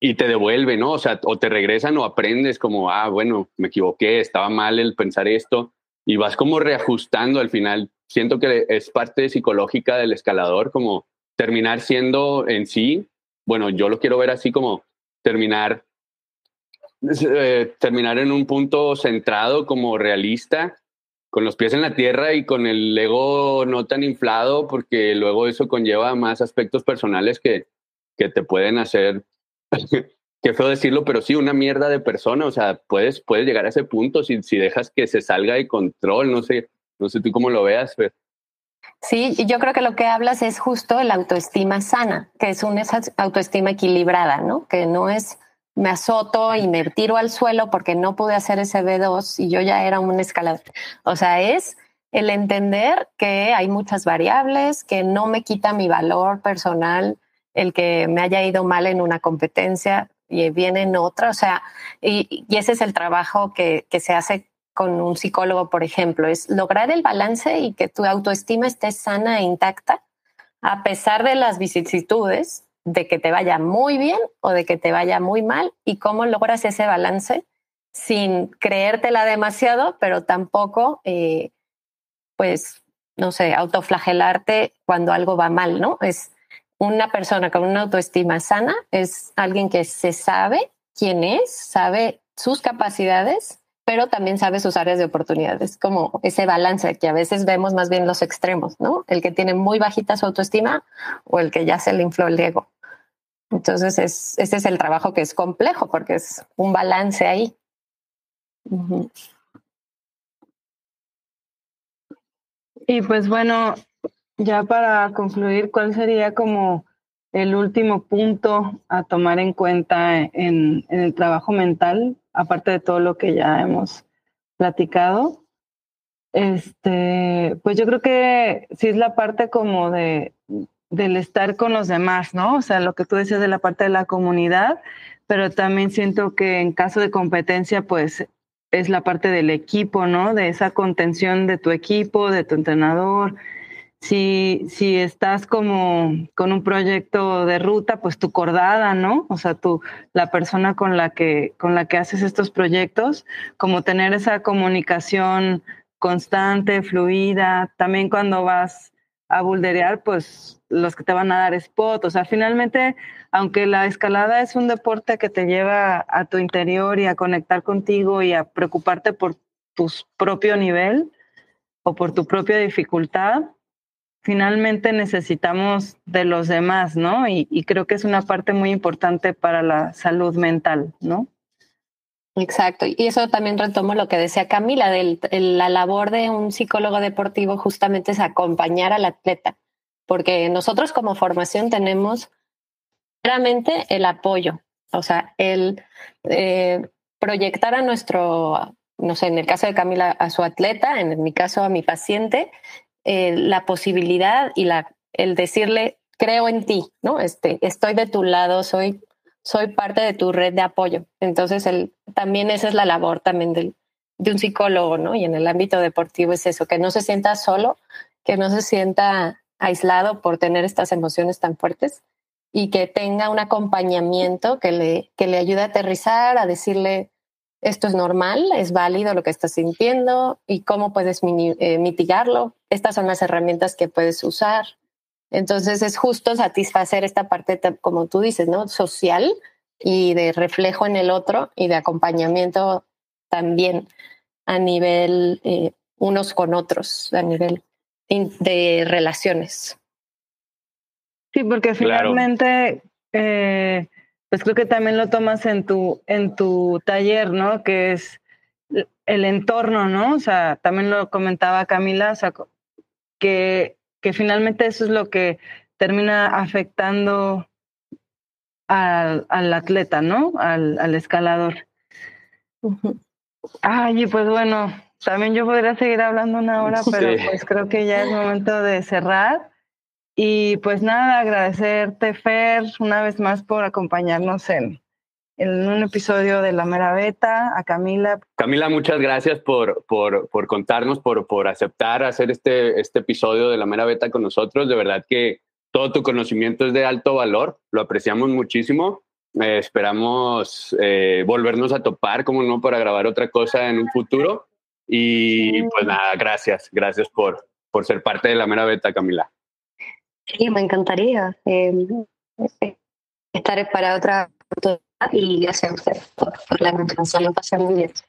y te devuelve, ¿no? O sea, o te regresan o aprendes como, ah, bueno, me equivoqué, estaba mal el pensar esto, y vas como reajustando al final. Siento que es parte psicológica del escalador, como terminar siendo en sí, bueno, yo lo quiero ver así como terminar, eh, terminar en un punto centrado, como realista, con los pies en la tierra y con el ego no tan inflado, porque luego eso conlleva más aspectos personales que, que te pueden hacer, qué feo decirlo, pero sí, una mierda de persona. O sea, puedes, puedes llegar a ese punto si, si dejas que se salga de control. No sé, no sé tú cómo lo veas, pero... Sí, y yo creo que lo que hablas es justo la autoestima sana, que es una autoestima equilibrada, ¿no? Que no es me azoto y me tiro al suelo porque no pude hacer ese B dos y yo ya era un escalador. O sea, es el entender que hay muchas variables, que no me quita mi valor personal el que me haya ido mal en una competencia y viene en otra. O sea, y, y ese es el trabajo que, que se hace con un psicólogo, por ejemplo, es lograr el balance y que tu autoestima esté sana e intacta a pesar de las vicisitudes, de que te vaya muy bien o de que te vaya muy mal, y cómo logras ese balance sin creértela demasiado, pero tampoco, eh, pues, no sé, autoflagelarte cuando algo va mal, ¿no? Es una persona con una autoestima sana, es alguien que se sabe quién es, sabe sus capacidades, pero también sabe sus áreas de oportunidades, como ese balance que a veces vemos más bien los extremos, ¿no? El que tiene muy bajita su autoestima o el que ya se le infló el ego. Entonces, es, ese es el trabajo que es complejo porque es un balance ahí. Uh-huh. Y pues bueno, ya para concluir, ¿cuál sería como el último punto a tomar en cuenta en, en el trabajo mental, aparte de todo lo que ya hemos platicado? Este, pues yo creo que sí es la parte como de del estar con los demás, ¿no? O sea, lo que tú decías de la parte de la comunidad, pero también siento que en caso de competencia, pues es la parte del equipo, ¿no? De esa contención de tu equipo, de tu entrenador. Si, si estás como con un proyecto de ruta, pues tu cordada, ¿no? O sea, tú, la persona con la que, con la que haces estos proyectos, como tener esa comunicación constante, fluida. También cuando vas a boulderear, pues los que te van a dar spot. O sea, finalmente, aunque la escalada es un deporte que te lleva a tu interior y a conectar contigo y a preocuparte por tu propio nivel o por tu propia dificultad, finalmente necesitamos de los demás, ¿no? Y, y creo que es una parte muy importante para la salud mental, ¿no? Exacto, y eso también retomo lo que decía Camila, de la labor de un psicólogo deportivo justamente es acompañar al atleta, porque nosotros como formación tenemos claramente el apoyo, o sea, el eh, proyectar a nuestro, no sé, en el caso de Camila a su atleta, en mi caso a mi paciente, eh, la posibilidad y la, el decirle, creo en ti, ¿no? Este, estoy de tu lado, soy... soy parte de tu red de apoyo. Entonces, el, también esa es la labor también del, de un psicólogo, ¿no? Y en el ámbito deportivo es eso, que no se sienta solo, que no se sienta aislado por tener estas emociones tan fuertes y que tenga un acompañamiento que le, que le ayude a aterrizar, a decirle, esto es normal, es válido lo que estás sintiendo y cómo puedes mini, eh, mitigarlo. Estas son las herramientas que puedes usar. Entonces es justo satisfacer esta parte, como tú dices, ¿no? Social y de reflejo en el otro y de acompañamiento también a nivel eh, unos con otros, a nivel de relaciones. Sí, porque finalmente, claro. eh, pues creo que también lo tomas en tu, en tu taller, ¿no? Que es el entorno, ¿no? O sea, también lo comentaba Camila, o sea, que que finalmente eso es lo que termina afectando al, al atleta, ¿no? Al, al escalador. Uh-huh. Ay, pues bueno, también yo podría seguir hablando una hora, pero sí. Pues creo que ya es momento de cerrar. Y pues nada, agradecerte, Fer, una vez más por acompañarnos en, en un episodio de La Mera Beta, a Camila. Camila, muchas gracias por, por, por contarnos, por, por aceptar hacer este, este episodio de La Mera Beta con nosotros. De verdad que todo tu conocimiento es de alto valor, lo apreciamos muchísimo Eh, esperamos eh, volvernos a topar, como no, para grabar otra cosa en un futuro. Y sí. Pues nada, gracias. Gracias por, por ser parte de la Mera Beta, Camila. Sí, me encantaría eh, estar para otra oportunidad y gracias a ustedes por, por la invitación. Lo pasé muy bien.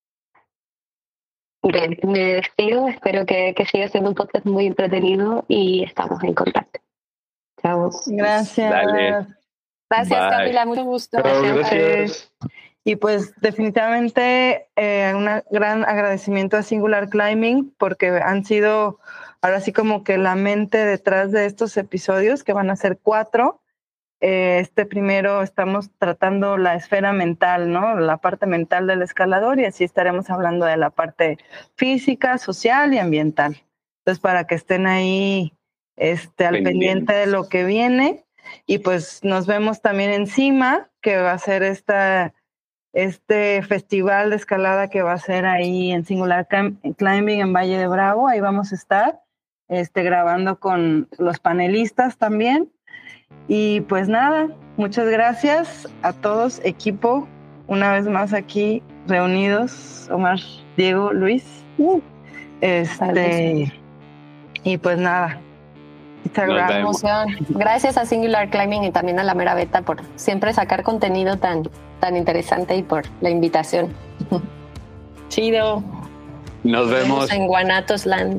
Bien, me despido. Espero que, que siga siendo un podcast muy entretenido y estamos en contacto. Chao. Gracias. Dale. Gracias, Bye. Camila. Mucho gusto. Chao, gracias. gracias. Y pues definitivamente eh, un gran agradecimiento a Singular Climbing porque han sido ahora sí como que la mente detrás de estos episodios, que van a ser cuatro. Eh, este primero estamos tratando la esfera mental, ¿no? La parte mental del escalador, y así estaremos hablando de la parte física, social y ambiental. Entonces, para que estén ahí este, al pendiente de lo que viene. Y pues nos vemos también en CIMA, que va a ser esta, este festival de escalada que va a ser ahí en Singular Climbing en Valle de Bravo. Ahí vamos a estar este, grabando con los panelistas también. Y pues nada, muchas gracias a todos, equipo, una vez más aquí reunidos, Omar, Diego, Luis. Uh, este, y pues nada. Gran emoción. Gracias a Singular Climbing y también a la Mera Beta por siempre sacar contenido tan, tan interesante y por la invitación. Chido. Nos Nos vemos en Guanatos Land.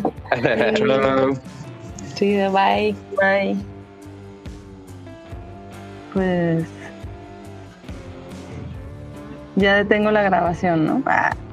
Chido, bye. Bye. Pues ya detengo la grabación, ¿no? Ah.